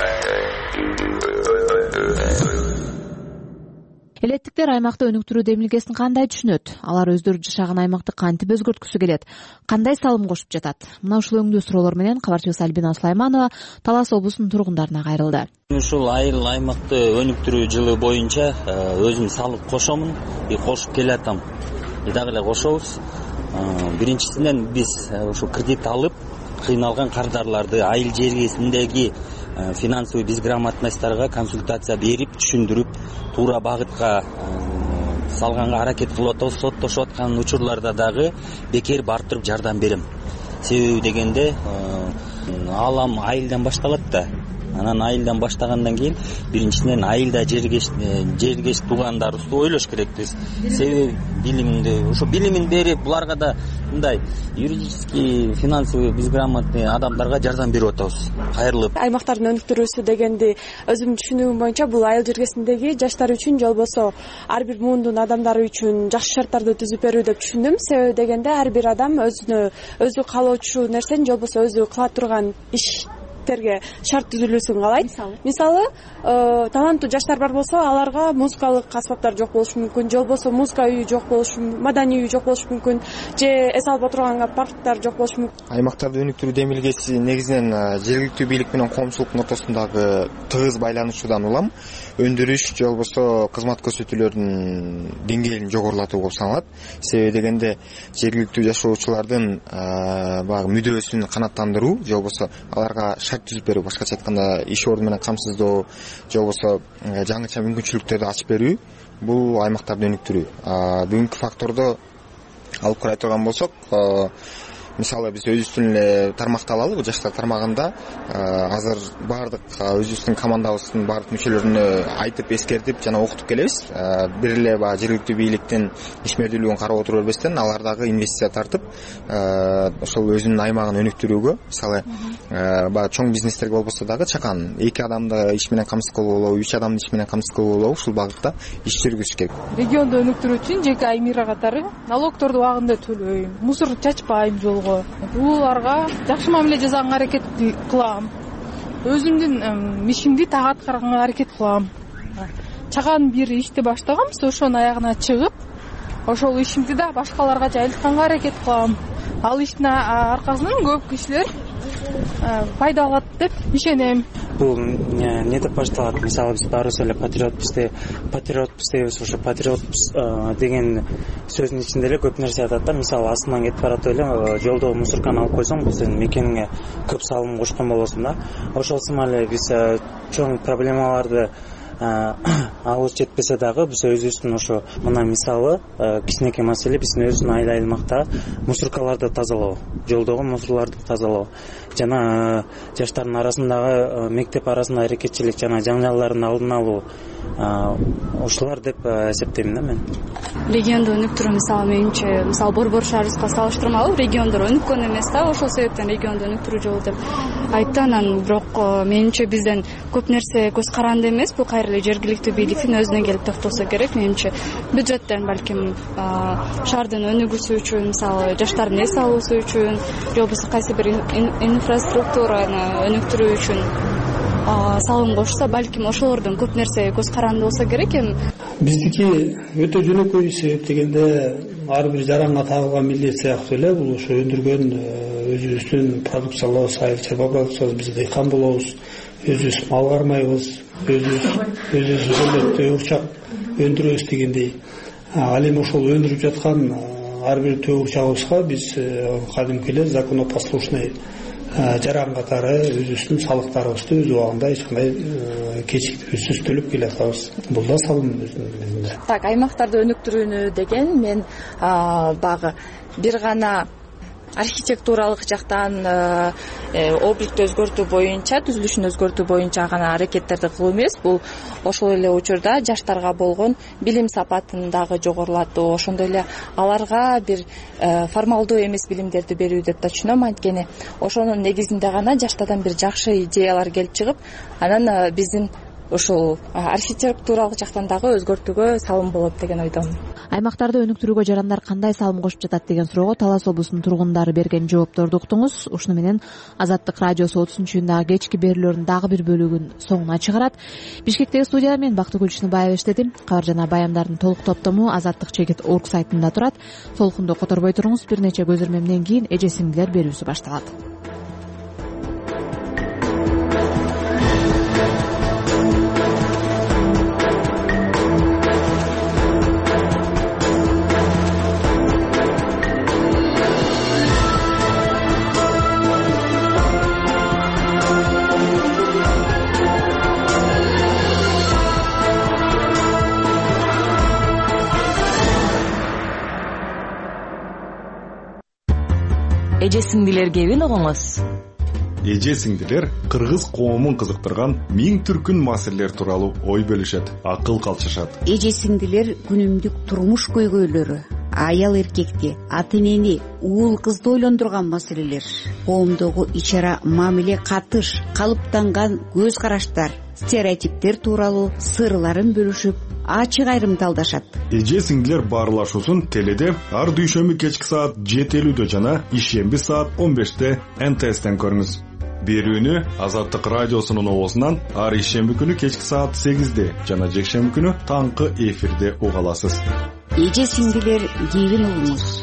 Элеттиктер аймакта өнүктүрүү демилгесин кандай түшүнөт? Алар өздөрү жашаган аймакты кантип өзгөрткүсү келет? Кандай салым кошуп жатат? Мына ушул өңдүү суроолор менен кабарчыбыз Альбина Сулайманова Талас облусунун тургундарына кайрылды. Ушул айыл аймакты өнүктүрүү жылы боюнча өзүм салык кошомун, кошуп келатам. Дагы эле кошобуз. Биринчисинен биз ушу кредит алып, кыйналган кардарларды айыл жергесиндеги финансовый безграмотностьтарга консультация берип, түшүндүрүп, туура багытка салганга аракет кылып атабыз. Соттошуп аткан учурларда дагы бекер бартырып жардам берем. Себеби дегенде алам айылдан башталат да. Анан айылдан баштагандан кийин биринчиден айылда жергеш жергеш туугандарыбызды ойлош керекпиз. Себеби билимди, ушу билимин берип, буларга да мындай юридический, финансовый безграмотный адамдарга жардам берип атабыз. Кайрылып. Аймактардын өнүктүрүүсү дегенди өзүмдүн түшүнүгүм боюнча бул айыл жергесиндеги жаштар үчүн, же болбосо ар бир муундун адамдары үчүн жакшы шарттарды түзүп берүү деп түшүндүм. Себеби дегенде ар бир адам өзүнө өзү каалоочу нерсени, же болбосо өзү кыла турган иш шарт түзүлүүсүн каалайт. Мисалы, таланттуу жаштар бар болсо, аларга музыкалык аспаптар жок болушу мүмкүн, же болбосо музыка үйү жок болушу, маданий үй жок болушу мүмкүн, же эс алба турган парктар жок болушу мүмкүн. Аймактарды өнүктүрүү демилгеси негизинен жергиликтүү бийлик менен коомчулуктун ортосундагы тыгыз байланышуудан улам өндүрүш, же болбосо кызмат көрсөтүүлөрдүн деңгээлин жогорулатуу болуп саналат. Себеби дегенде жергиликтүү жашоочулардын баягы мүдөөсүн канааттандыруу, же болбосо аларга түзүп берүү, башкача айтканда иш орду менен камсыздоо, же болбосо жаңыча мүмкүнчүлүктөрдү ачып берүү, бул аймактарды өнүктүрүү. Бүгүнкү фактордо алып карай турган болсок, мисалы биз өзүбүздүн эле тармакты алалы, бул жаштар тармагында азыр баардык өзүбүздүн командабыздын баардык мүчөлөрүнө айтып, эскертип жана окутуп келебиз. Бир эле баягы жергиликтүү бийликтин ишмердүүлүгүн карап отура бербестен, алар дагы инвестиция тартып, ошол өзүнүн аймагын өнүктүрүүгө, мисалы баягы чоң бизнестерге болбосо дагы чакан эки адамды иш менен камсыз кылып алуу, үч адамды иш менен камсыз кылып алуу, ушул багытта иш жүргүзүш керек. Регионду өнүктүрүү үчүн жеке аймира катары налогторду убагында төлөйм, мусор чачпайм жолго. Уларга жакшы мамиле жасаганга аракет кылам. Өзүмдүн ишимди так аткарганга аракет кылам. Чаган бир ишти баштаганбыз, ошонун аягына чыгып, ошол ишимди да башкаларга жайылтканга аракет кылам. Ал иштин аркасынан көп кишилер пайда алат деп ишенем. Бул не деп башталат? Мисалы биз баарыбыз эле патриотпуз деп, патриотпуз дейбиз, ошо патриотпуз деген сөздүн ичинде эле көп нерсе атат да. Мисалы астынан кетип баратып эле жолдо мусорканы алып койсоң, бул сенин мекениңе көп салым кошкон болосуң да. Ошол сымал эле биз чоң проблемаларды алыс жетпесе дагы биз өзүбүздүн ошо мына мисалы кичинекей маселе биздин өзүбүздүн айыл аймакта мусоркаларды тазалоо, жолдогу мусорларды тазалоо жана жаштардын арасындагы мектеп арасында аракетчилик жана жаңжалдардын алдын алуу, ушулар деп эсептейм да мен. Регионду өнүктүрүү мисалы менимче, мисалы Борбор шаарыбызга салыштырмалуу региондор өнүккөн эмес да, ошол себептен регионду өнүктүрүү жолу деп айтты. Анан бирок менимче бизден көп нерсе көз каранды эмес, бул кайра эле жергиликтүү бийликтин өзүнө келип токтолсо керек. Менимче бюджеттен балким шаардын өнүгүүсү үчүн, мисалы жаштардын эс алуусу үчүн, же болбосо кайсы бир инфраструктураны өнүктүрүү үчүн салым кошсо, балким ошолордон көп нерсе көз каранды болсо керек. Эми биздики өтө жөнөкөй, себеп дегенде ар бир жаранга тагылган милдет сыяктуу эле бул ошо өндүргөн өзүбүздүн продукцияларыбыз, айыл чарба продукциябыз, биз дыйкан болобуз, өзүбүз мал кармайбыз, өзүбүз өзүбүз төгүрчак өндүрөбүз дегендей. Ал эми ошол өндүрүп жаткан ар бир төгүрчагыбызга биз кадимки эле законопослушный жаран катары өзүбүздүн салыктарыбызды өз убагында эч кандай кечиктирүүсүз төлөп келатабыз. Бул да салым өзүнүн. Так, аймактарды өнүктүрүүнү деген мен багы бир гана архитектуралык жактан обликти өзгөртүү боюнча, түзүлүшүн өзгөртүү боюнча гана аракеттерди кылуу эмес, бул ошол эле учурда жаштарга болгон билим сапатын дагы жогорулатуу, ошондой эле аларга бир формалдуу эмес билимдерди берүү деп да түшүнөм. Анткени ошонун негизинде гана жаштардан бир жакшы идеялар келип чыгып, анан биздин ушул архитектуралык жактан дагы өзгөртүүгө салым болот деген ойдомун. Аймактарды өнүктүрүүгө жарандар кандай салым кошуп жатат деген суроого Талас облусунун тургундары берген жоопторду уктуңуз. Ушуну менен Азаттык радиосу отузунчу июндагы кечки берүүлөрдүн дагы бир бөлүгүн соңуна чыгарат. Бишкектеги студияда мен Бактыгүл Чыныбаева иштедим. Кабар жана баяндардын толук топтому азаттык чегит точка орг сайтында турат. Толкунду которбой туруңуз. Бир нече көзөрмөмдөн кийин эже сиңдилер берүүсү башталат. Эже сиңдилер кебин угуңуз. Эже сиңдилер кыргыз коомун кызыктырган миң түркүн маселелер тууралуу ой бөлүшөт, акыл калчышат. Эже сиңдилер күнүмдүк турмуш көйгөйлөрү, аял эркекти, ата энени, уул кызды ойлондурган маселелер, коомдогу ичара мамиле катыш, калыптанган көз караштар, стереотиптер тууралуу сырларын бөлүшүп, ачык айрымталдашат. Эже сиңдилер баарлашуусун теледе ар дүйшөмбү кечки саат жети элүүдө жана ишемби саат он беште эн тэ эстен көрүңүз. Берүүнү Азаттык радиосунун оозунан ар ишемби күнү кечки саат сегизде жана жекшемби күнү таңкы эфирде уга аласыз. Эже сиңдилер кебин угуңуз.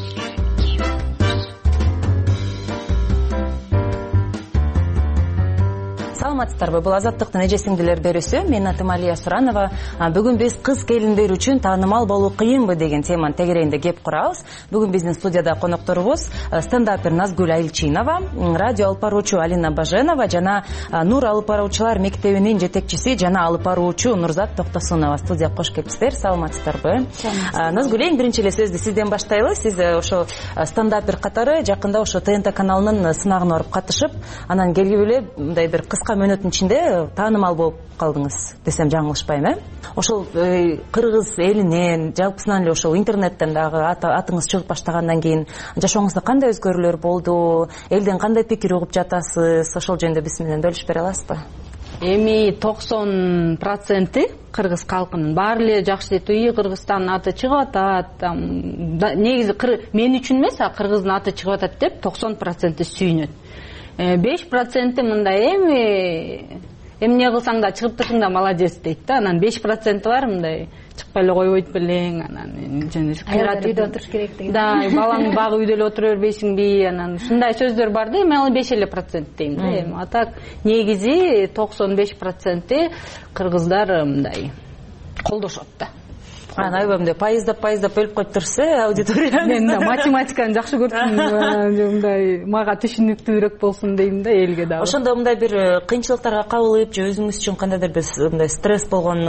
Саламатсыздарбы? Бул Азаттыктын эже сиңдилер берүүсү. Мен атым Алия Суранова. Бүгүн биз кыз келиндер үчүн таанымал болуу кыйынбы деген теманын тегерегинде кеп курабыз. Бүгүн биздин студияда конокторубуз стендапер Назгүл Айылчинова, радио алып баруучу Алина Баженова жана Нур алып баруучулар мектебинин жетекчиси жана алып баруучу Нурзат Токтосунова студияга кош келипсиздер. Саламатсыздарбы? Назгүл, эң биринчи эле сөздү сизден баштайлы. Сиз ошо стендапер катары жакында ошо тэ эн тэ каналынын сынагына барып катышып, анан келип эле мындай бир кыска мөөнөттүн ичинде таанымал болуп калдыңыз десем жаңылышпайм, э? Ошол кыргыз элинен, жалпысынан эле ошол интернеттен дагы атыңыз чыгып баштагандан кийин жашооңузда кандай өзгөрүүлөр болду? Элден кандай пикир угуп жатасыз? Ошол жөнүндө биз менен бөлүшүп бере аласызбы? Эми токсон проценти кыргыз калкынын баары эле жакшы дейт. Уй, Кыргызстандын аты чыгып атат. Негизи мен үчүн эмес, а кыргыздын аты чыгып атат деп токсон проценти сүйүнөт. беш проценти мындай эми эмне кылсаң да чыгып турсуң да молодец дейт да. Анан беш проценти бар мындай чыкпай эле койбойт белең, анан аялдар үйдө отуруш керек деген. Да, балаңды багып үйдө эле отура бербейсиңби? Анан ушундай сөздөр бар да. Эми ал беш эле процент дейм да. Эми а так негизи токсон беш проценти кыргыздар мындай колдошот да. Анан айбамда пайыздап пайыздап бөлүп коюп турсуз, аудитория. Мен математиканы жакшы көрдүм. Мындай мага түшүнүктүүрөөк болсун дейм да элге дагы. Ошондо мындай бир кыйынчылыктарга кабылып, же өзүңүз үчүн кандайдыр бир мындай стресс болгон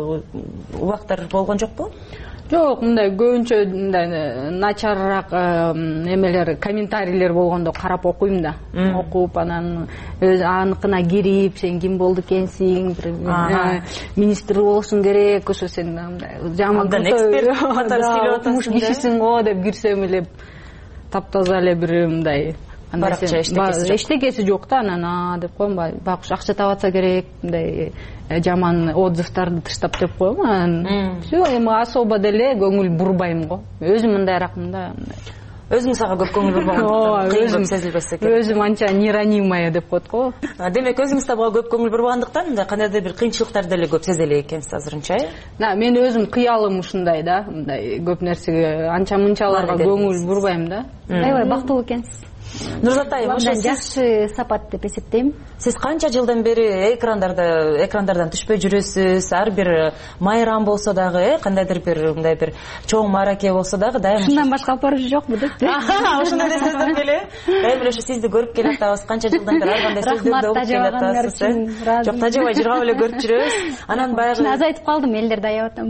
убактар болгон жокпу? Жок, мындай көбүнчө мындай начарыраак эмелер, комментарийлер болгондо карап окуйм да. Окуп, анан өз аныкына кирип, сен ким болду экенсиң, бир министр болушуң керек, ошо сен мындай жаман эксперт катары сүйлөп атасың кишисиң го деп кирсем эле таптаза эле бир мындай баракча эчтекеси жок да. Анан а деп коем, бак акча таап атса керек, мындай жаман отзывдарды тыштап деп коем. Анан всё, эми особо деле көңүл бурбайм го. Өзүм мындайракмын да. Өзүңүз ага көп көңүл бурбагандыктан кыйын көп сезилбесе керек. Өзүм анча неранимая деп коет го. Демек өзүңүз да буга көп көңүл бурбагандыктан мындай кандайдыр бир кыйынчылыктарды деле көп сезе элек экенсиз азырынча, э? Да, мен өзүм кыялым ушундай да, мындай көп нерсеге анча мынчаларга көңүл бурбайм да. Аябай бактылуу экенсиз. Нурзат айым, ошо жакшы сапат деп эсептейм. Сиз канча жылдан бери экрандарда экрандардан түшпөй жүрөсүз? Ар бир майрам болсо дагы, э, кандайдыр бир мындай бир чоң маараке болсо дагы дайым ушундан башка алып баруучу жокпу деп. Ошондой нерселер деле. Дайым эле ошо сизди көрүп келатабыз. Канча жылдан бери ар кандай сөздөрдү угуп келатасыз, э? Жок, тажабай жыргап эле көрүп жүрөбүз. Анан баягы азайтып калдым, элдерди аябай атам.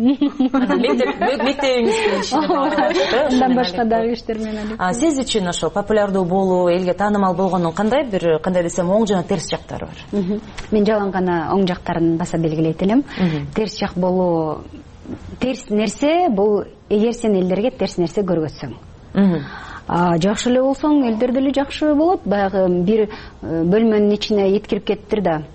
Мектебиңиздин ишине. Андан башка дагы иштер менен. А сиз үчүн ошо популярдуу болуу, элге таанымал болгондун кандай бир, кандай десем, оң жана терс жактары бар? Мен жалаң гана оң жактарын баса белгилейт элем. Терс жак болуу, терс нерсе бул эгер сен элдерге терс нерсе көргөзсөң. Жакшы эле болсоң, элдер деле жакшы болот. Баягы бир бөлмөнүн ичине эткирип кеттир да,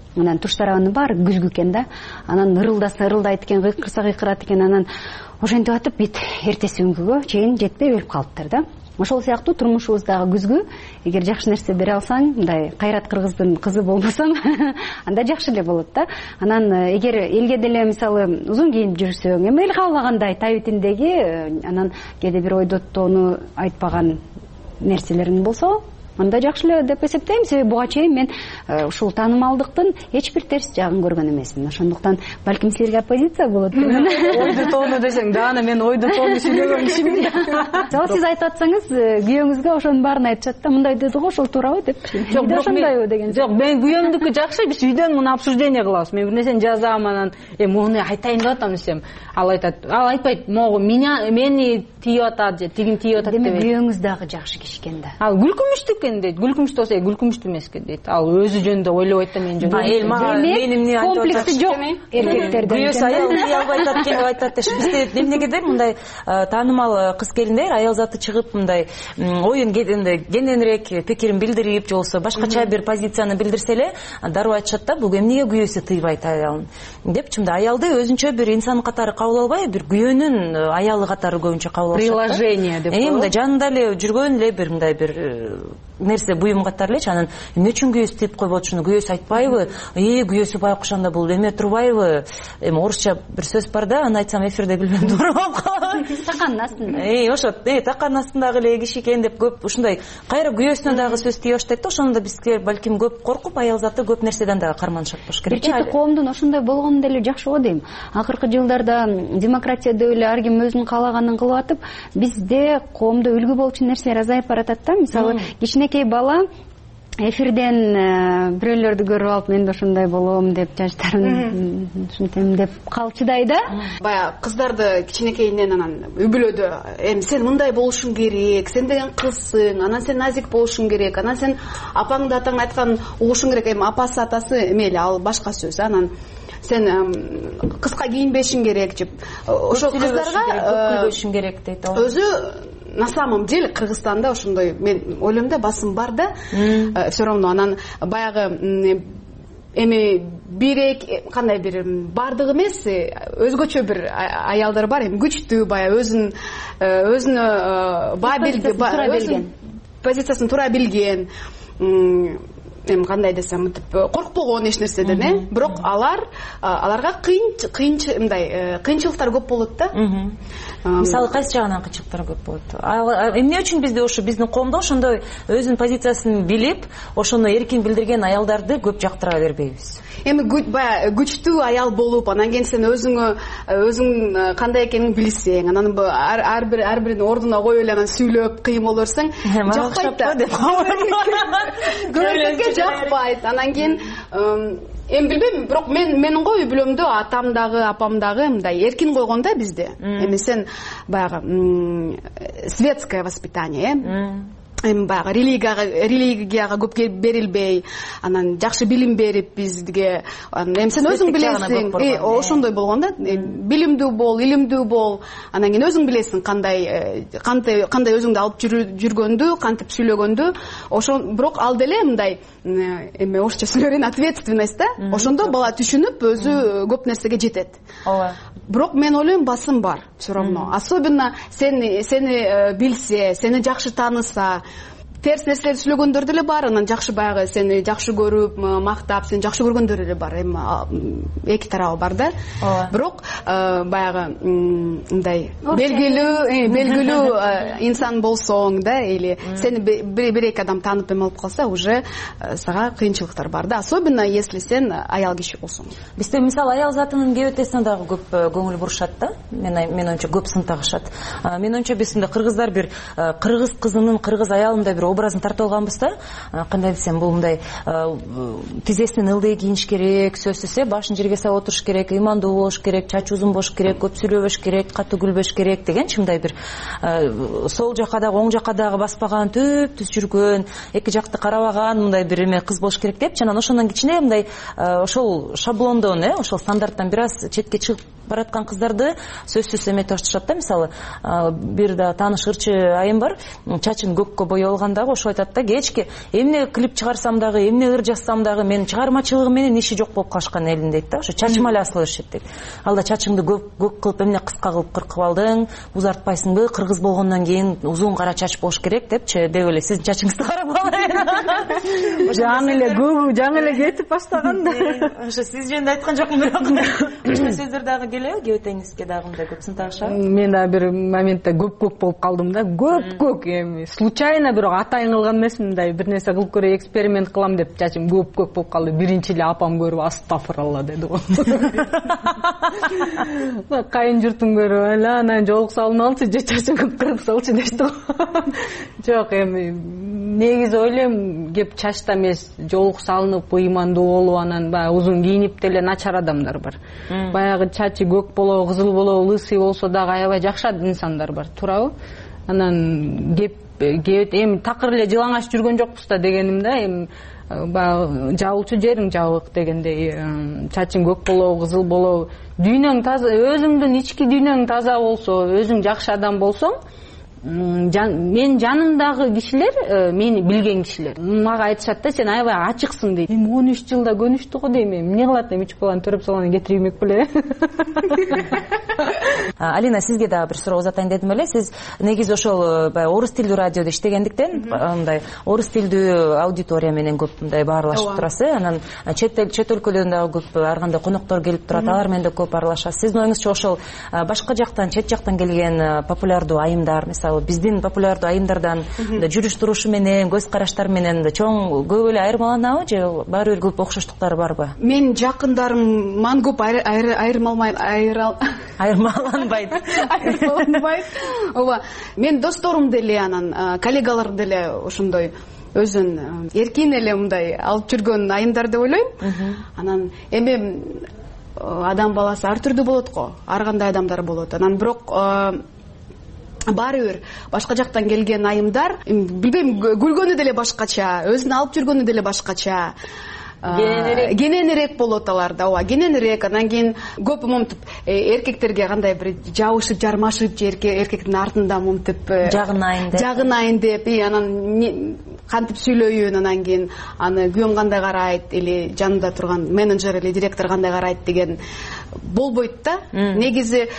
анан туш тарабынын баары күзгү экен да, анан ырылдаса ырылдайт экен, кыйкырса кыйкырат экен, анан ошентип атып бүт эртеси күнгүгө чейин жетпей өлүп калыптыр да. Ошол сыяктуу турмушубуздагы күзгү эгер жакшы нерсе бере алсаң, мындай Кайрат Кыргыздын кызы болбосоң, анда жакшы эле болот да. Анан эгер элге деле мисалы узун кийинип жүрсөң, эми эл каалагандай табитиндеги, анан кээде бир ойдоттоону айтпаган нерселериң болсо, анда жакшы эле деп эсептейм. Себеби буга чейин мен ушул таанымалдыктын эч бир терс жагын көргөн эмесмин. Ошондуктан балким силерге оппозиция болот деп. Ойдотоону десең, даана мен ойдотоону сүйлөгөн кишимин. Жок, сиз айтып атсаңыз, күйөөңүзгө ошонун баарын айтышат да, мындай деди го, ошол туурабы деп. Жок, ошондойбу деген. Жок, мен күйөөмдүкү жакшы, биз үйдөн муну обсуждение кылабыз. Мен бир нерсени жазам, анан эми муну айтайын деп атам десем, ал айтат, ал айтпайт, могу мени тийип атат же тигин тийип атат деп. Демек күйөөңүз дагы жакшы киши экен да. Ал күлкүмүштүк дейт, күлкүмүштүү болсо күлкүмүштүү эмес экен дейт. Ал өзү жөнүндө ойлобойт да, мен жөнүндө. Менин эмне айтып атат? Комплекси жок эркектерден. Күйөөсү аял кыялбай атат деп айтат да. Бизде эмнегедир мындай таанымал кыз келиндер аял заты чыгып мындай оюн кененирээк пикирин билдирип, же болбосо башкача бир позицияны билдирсе эле дароо айтышат да, буга эмнеге күйөөсү тыйбайт аялын деп. Чымда аялды өзүнчө бир инсан катары кабыл албай, бир күйөөнүн аялы катары көбүнчө кабыл алышат. Приложение деп. Эми мындай жанында эле жүргөн эле бир мындай бир нерсе буюм катары элечи. Анан эмне үчүн күйөөсү тип койбоду, ушуну күйөөсү айтпайбы? Э, күйөөсү байкуш, анда бул эме турбайбы? Эми орусча бир сөз бар да, аны айтсам эфирде билбем, туура болуп калат. Таканын астында. Э, ошо, э, таканын астындагы эле киши экен деп көп ушундай кайра күйөөсүнө дагы сөз тийе баштайт да. Ошондо бизге балким көп коркуп, аял заты көп нерседен дагы карманышат болуш керек. Бир чети коомдун ошондой болгону деле жакшы го дейм. Акыркы жылдарда демократияда эле ар ким өзүнүн каалаганын кылып атып, бизде коомдо үлгү болчу нерселер азайып баратат да. Мисалы, кичинекей бала эфирден бирөөлөрдү көрүп алып, мен да ошондой болом деп, жаштарын ушинтем деп калчыдай да. Баягы кыздарды кичинекейинен анан үй бүлөдө эми сен мындай болушуң керек, сен деген кызсың, анан сен назик болушуң керек, анан сен апаңды атаң айтканын угушуң керек. Эми апасы атасы эме эле, ал башка сөз. Анан сен кыска кийинбешиң керек деп, ошо кыздарга күлбөшүң керек дейт. Өзү на самом деле Кыргызстанда ошондой, мен ойлойм да, басым бар да. Все равно анан баягы эми бирек кандай бир бардыгы эмес, өзгөчө бир аялдар бар, эми күчтүү, баягы өзүн өзүнө баа билген, позициясын туура билген, эми кандай десем, мынтип коркпогон эч нерседен, э. Бирок алар аларга кыйын кыйын мындай кыйынчылыктар көп болот да. Мисалы, кайсы жагынан кыйынчылыктар көп болот? Эмне үчүн бизде ошо биздин коомдо ошондой өзүнүн позициясын билип, ошону эркин билдирген аялдарды көп жактыра бербейбиз? Эми баягы күчтүү аял болуп, анан кийин сен өзүңө өзүң кандай экенин билсең, анан ар бир ар бирин ордуна коюп эле анан сүйлөп кыйын боло берсең, жакпайт да. Көбүнчө жакпайт. Анан кийин эми билбейм, бирок мен менин го үй бүлөмдө атам дагы, апам дагы мындай эркин койгон да бизде. Эми сен баягы светское воспитание, э. Эми баягы религияга религияга көп берилбей, анан жакшы билим берип бизге, эми сен өзүң билесиң, ошондой болгон да. Билимдүү бол, илимдүү бол, анан кийин өзүң билесиң кандай кандай өзүңдү алып жүргөндү, кантип сүйлөгөндү. Ошо бирок ал деле мындай эми орусча сүйлөрүн ответственность да. Ошондо бала түшүнүп өзү көп нерсеге жетет. Ооба. Бирок мен ойлойм, басым бар все равно. Особенно сени сени билсе, сени жакшы тааныса, терс нерселерди сүйлөгөндөр деле бар. Анан жакшы баягы сени жакшы көрүп, мактап, сени жакшы көргөндөр деле бар. Эми эки тарабы бар да. Бирок баягы мындай белгилүү белгилүү инсан болсоң да, или сени бир эки адам таанып эме алып калса, уже сага кыйынчылыктар бар да. Особенно если сен аял киши болсоң. Бизде мисалы аял затынын кебетесине дагы көп көңүл бурушат да. Мен мен оюмча көп сын тагышат. Мен оюмча бизде кыргыздар бир кыргыз кызынын, кыргыз аялындай бир образын тартып алганбыз да. Кандай десем, бул мындай тизесинен ылдый кийиниш керек, сөзсүз башын жерге салып отуруш керек, ыймандуу болуш керек, чачы узун болуш керек, көп сүйлөбөш керек, катуу күлбөш керек дегенчи, мындай бир сол жака дагы оң жака дагы баспаган, түп түз жүргөн, эки жакты карабаган мындай бир эме кыз болуш керек депчи. Анан ошондон кичине мындай ошол шаблондон, э, ошол стандарттан бир аз четке чыгып бараткан кыздарды сөзсүз эметип башташат да. Мисалы бир да тааныш ырчы айым бар, чачын көккө боёлган дагы ошо айтат да, кечке эмне клип чыгарсам дагы, эмне ыр жазсам дагы менин чыгармачылыгым менен иши жок болуп калышкан элин дейт да. Ошо чачыма эле асыл өшөт дейт. Алда чачыңды көк кылып эмне кыска кылып кыркып алдың, узартпайсыңбы, кыргыз болгондон кийин узун кара чач болуш керек депчи, деп эле сиздин чачыңызды карап алайын. Жаңы эле көбү жаңы эле кетип баштаган да. Ошо сиз жөнүндө айткан жокмун, бирок ушул сөздөр дагы келеби кебетеңизге дагы мындай көп сынтагышабы? Мен да бир моментте көк-көк болуп калдым да. Көк-көк эми случайно бирок атайын кылган эмесмин, мындай бир нерсе кылып көрөй, эксперимент кылам деп чачым көк-көк болуп калды. Биринчи эле апам көрүп астафыралла деди го. Кайын журтум көрүп, эле анан жоолук салыналчы, же чачыңды кырып салчы дешти го. Жок, эми негизи ойлойм, кеп чачта эмес, жоолук салынып, ыймандуу болуп, анан баягы узун кийинип деле начар адамдар бар. Баягы чачы көк болобу, кызыл болобу, лысый болсо дагы аябай жакшы инсандар бар, туурабы? Анан кеп кебет эми такыр эле жылаңач жүргөн жокпуз да дегеним да, эми баягы жабылчу жериң жабык дегендей, чачың көк болобу, кызыл болобу, дүйнөң таза, өзүңдүн ички дүйнөң таза болсо, өзүң жакшы адам болсоң, мен жанымдагы кишилер, мени билген кишилер мага айтышат да, сен аябай ачыксың дейт. Эми он үч жылда көнүштү го дейм, эмне кылат, эми үч баланы төрөп салган кетирмек беле. Алина, сизге дагы бир суроо узатайын дедим эле. Сиз негизи ошол баягы орус тилдүү радиодо иштегендиктен, мындай орус тилдүү аудитория менен көп мындай баарлашып турасыз. Анан чет эл чет өлкөлөрдөн дагы көп ар кандай коноктор келип турат, алар менен да көп аралашасыз. Сиздин оюңузча ошол башка жактан, чет жактан келген популярдуу айымдар, мисалы биздин популярдуу айымдардан жүрүш турушу менен, көз караштары менен чоң көп эле айырмаланабы, же баары бир көп окшоштуктары барбы? Мен жакындарыман көп айырмаланбайт. Айырмаланбайт. Айырмаланбайт. Ооба, мен досторум деле, анан коллегалар деле ошондой өзүн эркин эле мындай алып жүргөн айымдар деп ойлойм. Анан эми адам баласы ар түрдүү болот го, ар кандай адамдар болот. Анан бирок баары бир башка жактан келген айымдар, билбейм, күлгөнү деле башкача, өзүн алып жүргөнү деле башкача. Кененирээк болот аларда, ооба, кененирээк. Анан кийин көп момтип эркектерге кандай бир жабышып, жармашып, же эркектин артында момтип жагынайын деп, жагынайын деп, анан кантип сүйлөйүн, анан кийин аны күйөөм кандай карайт, или жанында турган менеджер или директор кандай карайт деген болбойт да. Негизи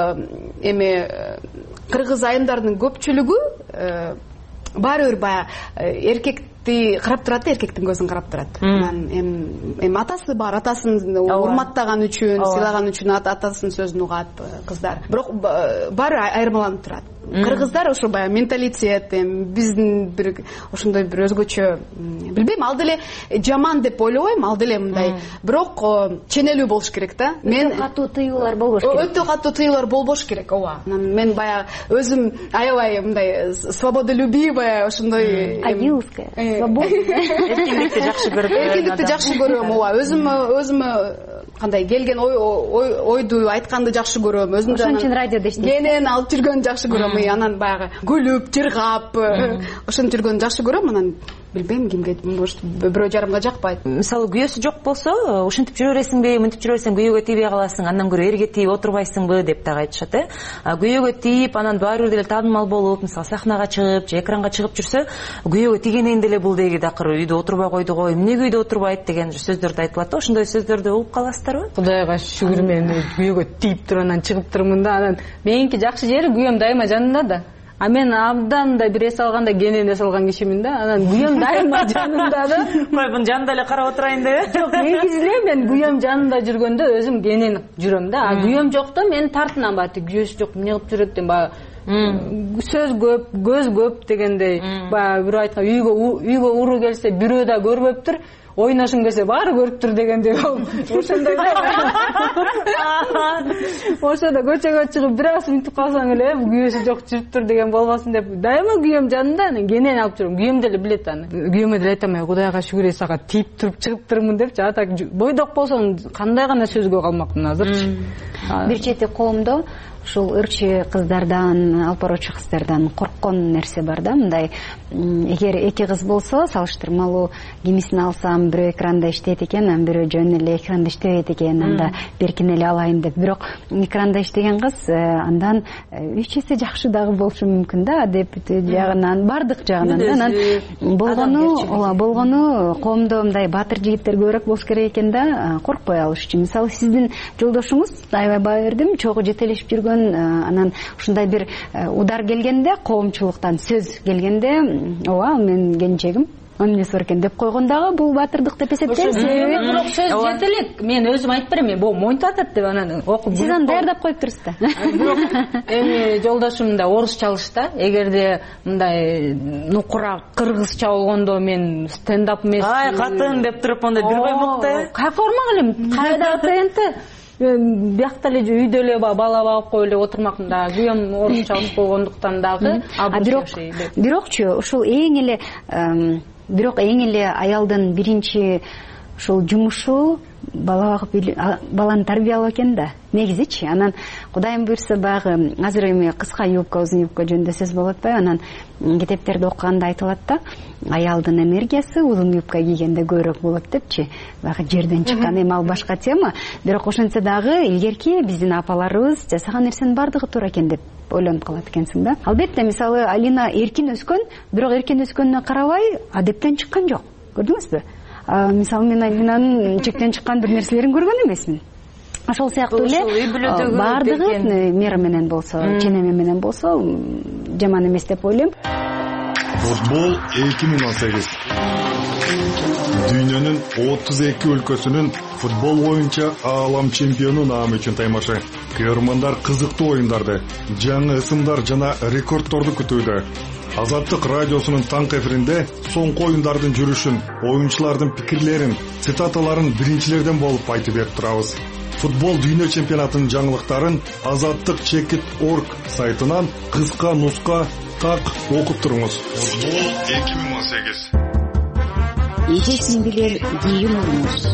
эми кыргыз айымдардын көпчүлүгү баары бир баягы эркекти карап турат да, эркектин көзүн карап турат. Анан эми атасы бар, атасын урматтаган үчүн, сыйлаган үчүн атасынын сөзүн угат кыздар. Бирок баары айырмаланып турат. Кыргыздар ошо баягы менталитет, биздин бир ошондой бир өзгөчө, билбейм, ал деле жаман деп ойлобойм, ал деле мындай, бирок ченелүү болуш керек да. Мен катуу тыюулар болбош керек. Өтө катуу тыюулар болбош керек, ооба. Мен баягы өзүм аябай мындай свободолюбивая, ошондой агилская, свободная. Эркиндикти жакшы көрөм. Эркиндикти жакшы көрөм, ооба. Өзүм өзүм кандай келген ойду айтканды жакшы көрөм. Өзүм ошон үчүн радиодо иштейм. Кенен алып жүргөндү жакшы көрөм. Анан баягы күлүп, жыргап, ошентип жүргөндү жакшы көрөм. Анан билбейм, кимге бирөө жарымга жакпайт. Мисалы күйөөсү жок болсо, ушинтип жүрө бересиңби, мынтип жүрө берсең күйөөгө тийбей каласың, андан көрө эрге тийип отурбайсыңбы деп дагы айтышат, э? Күйөөгө тийип, анан баары бир деле таанымал болуп, мисалы сахнага чыгып, же экранга чыгып жүрсө, күйөөгө тийгенен деле бул деги дакыр үйдө отурбай койду го, эмне үйдө отурбайт деген сөздөрдү айтылат да. Ошондой сөздөрдү угуп каласыздарбы? Кудайга шүгүр, мен күйөөгө тийип туруп анан чыгып турмун да. Анан меники жакшы жери күйөөм дайыма жанында да. А мен абдан да бир эс алганда кенен эс алган кишимин да. Анан күйөөм дайыма жанымда да. Кой бун жанында эле карап отурайын деп. Жок, негизи эле мен күйөөм жанында жүргөндө өзүм кенен жүрөм да. А күйөөм жокто мен тартынам, бати күйөөсү жок, эмне кылып жүрөт деп, баягы сөз көп, көз көп дегендей. Баягы бирөө айткан, үйгө үйгө уру келсе бирөө да көрбөптүр, ойношуң келсе баары көрүптүр дегендей болуп. Ошондой ошондо көчөгө чыгып бир аз минтип калсаң эле күйөөсү жок жүрүптүр деген болбосун деп дайыма күйөөм жанында, анан кенен алып жүрөм. Күйөөм деле билет аны. Күйөөмө деле айтам, Кудайга шүгүр, сага тийип туруп чыгып турмун депчи. Атак бойдок болсоң кандай гана сөзгө калмакмын азырчы. Бир чети коомдо ушул ырчы кыздардан, алып баруучу кыздардан корккон нерсе бар да. Мындай эгер эки кыз болсо, салыштырмалуу кимисин алсам, бирөө экранда иштейт экен, анан бирөө жөн эле экранда иштебейт экен, анда беркин эле алайын деп. Бирок экранда иштеген кыз андан үч эсе жакшы дагы болушу мүмкүн да, адеп жагынан, бардык жагынан. Анан болгону, ооба, болгону коомдо мындай баатыр жигиттер көбүрөөк болуш керек экен да, коркпой алыш үчүн. Мисалы сиздин жолдошуңуз аябай бердим, чогуу жетелешип жүргөн, анан ушундай бир удар келгенде, коомчулуктан сөз келгенде, ооба, мен келинчегим эмнеси бар экен деп койгон дагы бул баатырдык деп эсептейм. Бирок сөз жете элек, мен өзүм айтып берем, мен бул моюнтуп атат деп анан окуп. Сиз аны даярдап коюп турсуз да. Бирок эми жолдошум да орусча алыш да. Эгерде мындай нукура кыргызча болгондо мен стендап эмес. Ай, катын деп туруп андай бир коймокта. Кай форма элем? Кайда тнт? Биякта эле үйдө эле бала багып коюп эле отурмакмын да. Күйөөм орусча алып койгондуктан дагы. Бирок бирокчу ушул эң эле бирок эң эле аялдын биринчи ушул жумушу бала багып баланы тарбиялоо экен да. Негизичи. Анан Кудайым буйрса багы азыр эми кыска юбка, узун юбка жөнүндө сөз болуп атпайбы? Анан китептерде окуганда айтылат да, аялдын энергиясы узун юбка кийгенде көбүрөөк болот депчи. Багы жерден чыккан, эми ал башка тема. Бирок ошентсе дагы илгерки биздин апаларыбыз жасаган нерсенин бардыгы туура экен деп ойлонуп калат экенсиң да. Албетте, мисалы Алина эркин өскөн, бирок эркин өскөнүнө карабай адептен чыккан жок. Көрдүңүзбү? Мисалы мен Алинанын чектен чыккан бир нерселерин көргөн эмесмин. Ошол сыяктуу эле бардыгы мера менен болсо, ченеме менен болсо жаман эмес деп ойлойм. Футбол эки миң он сегиз. Дүйнөнүн отуз эки өлкөсүнүн футбол боюнча аалам чемпиону наамы үчүн таймашы. Көрөрмандар кызыктуу оюндарды, жаңы ысымдар жана рекордторду күтүүдө. Азаттык радиосунун таңкы эфиринде соңку оюндардын жүрүшүн, оюнчулардын пикирлерин, цитаталарын биринчилерден болуп айтып берип турабыз. Футбол дүйнө чемпионатынын жаңылыктарын Азаттык чекит точка орг сайтынан кыска нуска так окуп туруңуз. Футбол эки миң он сегиз. Эжесин билер кийим уруңуз.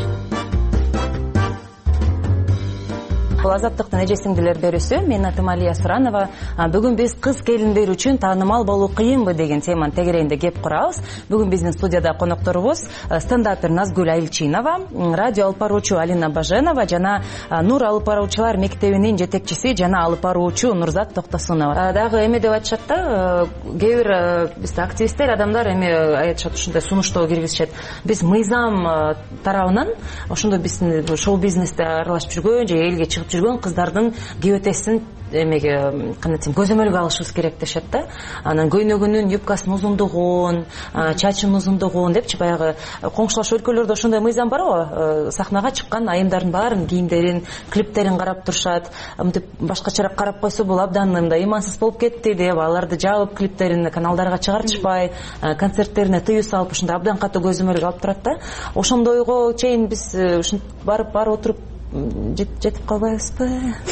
Бул Азаттыктын эжесин билер берүүсү. Менин атым Алия Суранова. Бүгүн биз кыз келиндер үчүн таанымал болуу кыйынбы деген теманын тегерегинде кеп курабыз. Бүгүн биздин студияда конокторубуз стендапер Назгүл Айылчинова, радио алып баруучу Алина Баженова жана Нур алып баруучулар мектебинин жетекчиси жана алып баруучу Нурзат Токтосунова. Дагы эме деп айтышат да, кээ бир бизде активисттер, адамдар эме айтышат, ушундай сунуштоо киргизишет. Биз мыйзам тарабынан ошондо биздин шоу бизнесте аралашып жүргөн же элге чыгып жүргөн кыздардын кебетесин эмеге кандай десем көзөмөлгө алышыбыз керек дешет да. Анан көйнөгүнүн юбкасынын узундугун, чачынын узундугун депчи, баягы коңшулаш өлкөлөрдө ошондой мыйзам барбы? Сахнага чыккан айымдардын баарын кийимдерин, клиптерин карап турушат. Мынтип башкачараак карап койсо бул абдан мындай имансыз болуп кетти деп аларды жабып, клиптерин каналдарга чыгарчпай, концерттерине тыюу салып, ушундай абдан катуу көзөмөлгө алып турат да. Ошондойго чейин биз ушинтип барып барып отуруп жетип калбайбызбы?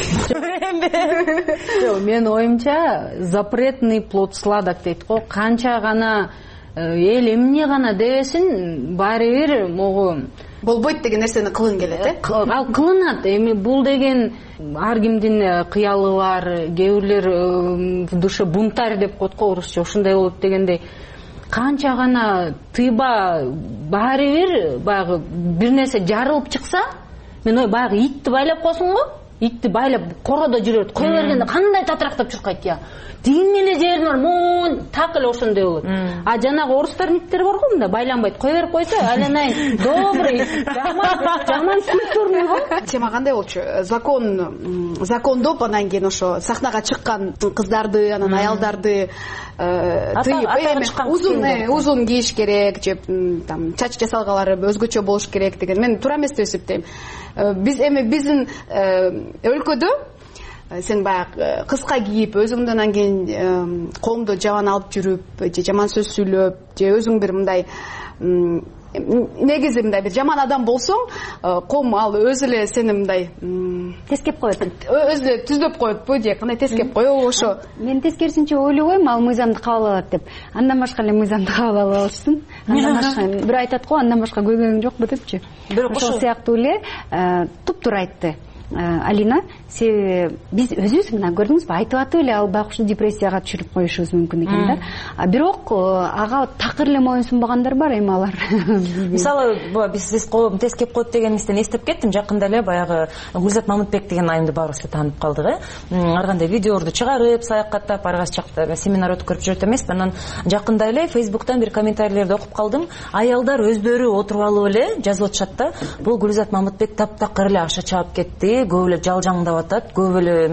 Мен оюмча запретный плод сладок дейт го. Канча гана эл эмне гана дебесин, баары бир могу болбойт деген нерсени кылгың келет, э? Ал кылынат. Эми бул деген ар кимдин кыялы бар, кээ бирлер в душе бунтарь деп коет го орусча, ошондой болот дегендей. Канча гана тыйба, баары бир баягы бир нерсе жарылып чыкса, мен ой баягы итти байлап койсуң го, итти байлап короодо жүрөт, кое бергенде кандай татрактап чуркайт я. Тиң эле жерин бар, мон так эле ошондой болот. А жанагы орустардын иттери бар го, мында байланбайт, кое берип койсо, айленайын добрый, жаман, жаман культурный го. Тема кандай болчу? Закон, закондоп, анан кийин ошо сахнага чыккан кыздарды, анан аялдарды тыйып, узун, узун кийиш керек, же там чач жасалгалары өзгөчө болуш керек деген. Мен туура эмес деп эсептейм. Биз эми биздин өлкөдө сен баягы кыска кийип, өзүңдөн анан кийин коомдо жаман алып жүрүп, же жаман сөз сүйлөп, же өзүң бир мындай негизи мындай бир жаман адам болсоң, коом ал өзү эле сени мындай тескеп коет. Өзү эле түздөп коетпу, же кандай тескеп коёбу ошо. Мен тескерисинче ойлобойм, ал мыйзамды кабыл алат деп. Андан башка эле мыйзамды кабыл алып алышсын. Андан башка бир айтат го, андан башка көйгөйүң жокпу депчи. Ошол сыяктуу эле туп-туура айтты. Алина, себеби биз өзүбүз мына көрдүңүзбү, айтып атып эле ал байкушту депрессияга түшүрүп коюшубуз мүмкүн экен да. Бирок ага такыр эле моюнсунбагандар бар, эми алар. Мисалы, биз биз коом тез кеп коет дегенибизден эстеп кеттим. Жакында эле баягы Гүлзат Мамытбек деген айымды баарыбыз да таанып калдык, э. Ар кандай видеолорду чыгарып, саякаттап, ар кайсы жакта семинар өткөрүп жүрөт эмеспи. Анан жакында эле Facebook'тан бир комментарийлерди окуп калдым. Аялдар өздөрү отуруп алып эле жазып атышат да. Бул Гүлзат Мамытбек таптакыр эле аша чаап кетти, көп эле жалжаңдап атат, көп эле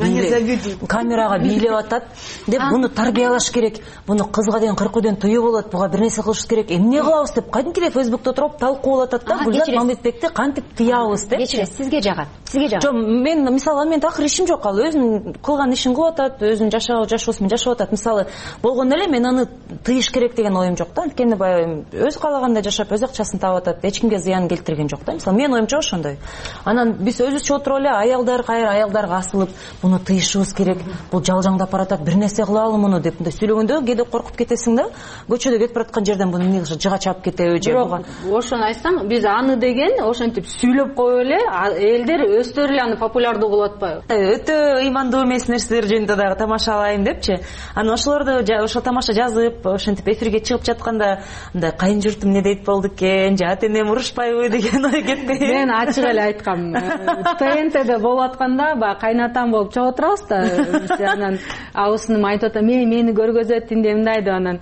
эме камерага бийлеп атат деп буну тарбиялаш керек. Буну кызга деген кыркууден тыюу болот, буга бир нерсе кылыш керек. Эмне кылабыз деп кадимкидей Facebook'та туруп талкуулап атат да. Гүлзат Мамытбекти кантип тыябыз деп. Кечиресиз, сизге жагат. Сизге жагат. Жок, мен мисалы мен такыр ишим жок, ал өзүнүн кылган ишин кылып атат, өзүнүн жашоо жашоосун жашап атат. Мисалы болгондо эле мен аны тыйыш керек деген оюм жок да. Анткени баягы өз каалагандай жашап, өз акчасын таап атат, эч кимге зыян келтирген жок да. Мисалы менин оюмча ошондой. Анан биз өзүбүзчө отуруп эле аялдар кайра аялдарга асылып, буну тыйышыбыз керек, бул жалжаңдап баратат, бир нерсе кылалы муну деп мындай сүйлөгөндө кээде коркуп кетесиң да. Көчөдө кетип бараткан жерден буну эмне кылыш, жыга чаап кетеби же буга. Ошону айтсам, биз аны деген ошентип сүйлөп коюп эле элдер өздөрү эле аны популярдуу кылып атпайбы? Өтө ыймандуу эмес нерселер жөнүндө дагы тамашалайм депчи. Анан ошолорду ошо тамаша жазып, ошентип эфирге чыгып жатканда мындай кайын журтум не дейт болду экен, же ата энем урушпайбы деген ой кетпейби? Мен ачык эле айткам. ТНТде болуп атканда баягы кайнатам болуп чыгып отурабыз да. Анан абысыным айтып атат, мен мени көргөзөт инде мындай деп, анан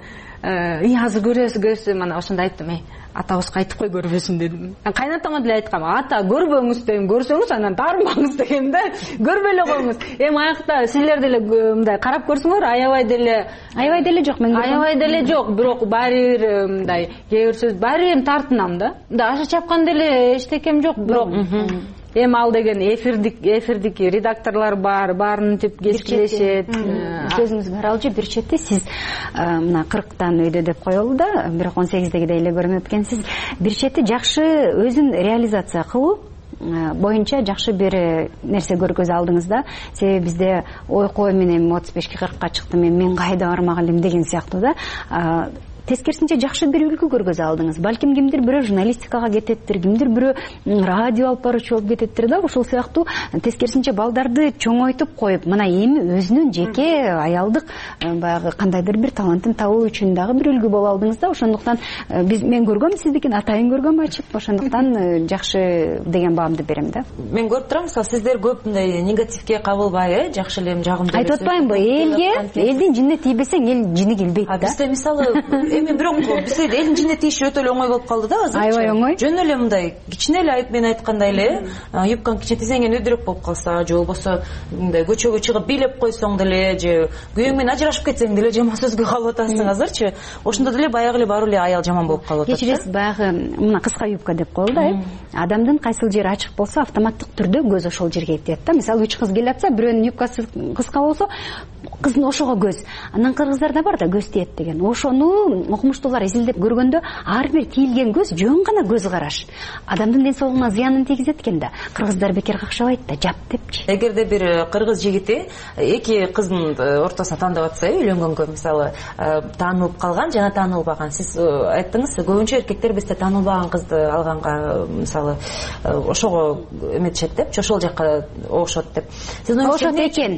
и азыр көрөсүз көрсөм, анан ошондо айттым, эй атабыз кайтып кой көрбөсүн дедим. Кайнатама деле айткам, ата көрбөңүз дейм, көрсөңүз анан таарынбаңыз деген да. Көрбөй эле коюңуз. Эми аякта силер деле мындай карап көрсөңөр, аябай деле аябай деле жок, мен аябай деле жок, бирок баары бир мындай кээ бир сөз баары эми тартынам да. Мындай аша чапкан деле эчтекем жок, бирок эми ал деген эфирдик эфирдики редакторлор бар, баарынтип кескилешет. Сөзүңүз бар, ал же бир чети сиз мына кырктан үйдө деп коелу да, бирок он сегиздегидей эле көрүнөт экенсиз. Бир чети жакшы өзүн реализация кылуу боюнча жакшы бир нерсе көргөзө алдыңыз да. Себеби бизде ой кой менен отуз бешке кыркка чыктым, мен кайда бармак элем деген сыяктуу да. Тескерисинче жакшы бир үлгү көргөзө алдыңыз. Балким кимдир бирөө журналистикага кететтир, кимдир бирөө радио алып баруучу болуп кететтир да. Ошол сыяктуу тескерисинче балдарды чоңойтуп коюп, мына эми өзүнүн жеке аялдык баягы кандайдыр бир талантын табуу үчүн дагы бир үлгү боло алдыңыз да. Ошондуктан биз мен көргөм сиздикин, атайын көргөм ачып, ошондуктан жакшы деген баамды берем да. Мен көрүп турам, мисалы сиздер көп мындай негативге кабылбай, э, жакшы эле жагымдуу. Айтып атпаймынбы, элге, элдин жинине тийбесең, ел жини келбейт да. Бизде мисалы эми бирок бизде элдин жинине тийиш өтө эле оңой болуп калды да азыр. Аябай оңой. Жөн эле мындай кичине эле айтып мен айткандай эле, юбкаң кичине тизеңен өйдөрөөк болуп калса, же болбосо мындай көчөгө чыгып бийлеп койсоң деле, же күйөөң менен ажырашып кетсең деле жаман сөзгө калып атасың азырчы. Ошондо деле баягы эле баруу эле аял жаман болуп калып атат. Кечиресиз, баягы мына кыска юбка деп коелу да, э. Адамдын кайсыл жери ачык болсо, автоматтык түрдө көз ошол жерге кетет да. Мисалы үч кыз келип атса, бирөөнүн юбкасы кыска болсо, кыздын ошого көз. Андан кыргыздарда бар да, көз тиет деген. Ошону окумуштуулар изилдеп көргөндө, ар бир тийилген көз жөн гана көз караш адамдын ден соолугуна зыянын тийгизет экен да. Кыргыздар бекер какшабайт да, жап депчи. Эгерде бир кыргыз жигити эки кыздын ортосуна тандап атса, үйлөнгөнгө мисалы таанылып калган жана таанылбаган, сиз айттыңыз, көбүнчө эркектер бизде таанылбаган кызды алганга мисалы ошого эметишет депчи, ошол жакка огушот деп. Сиз ошот экен.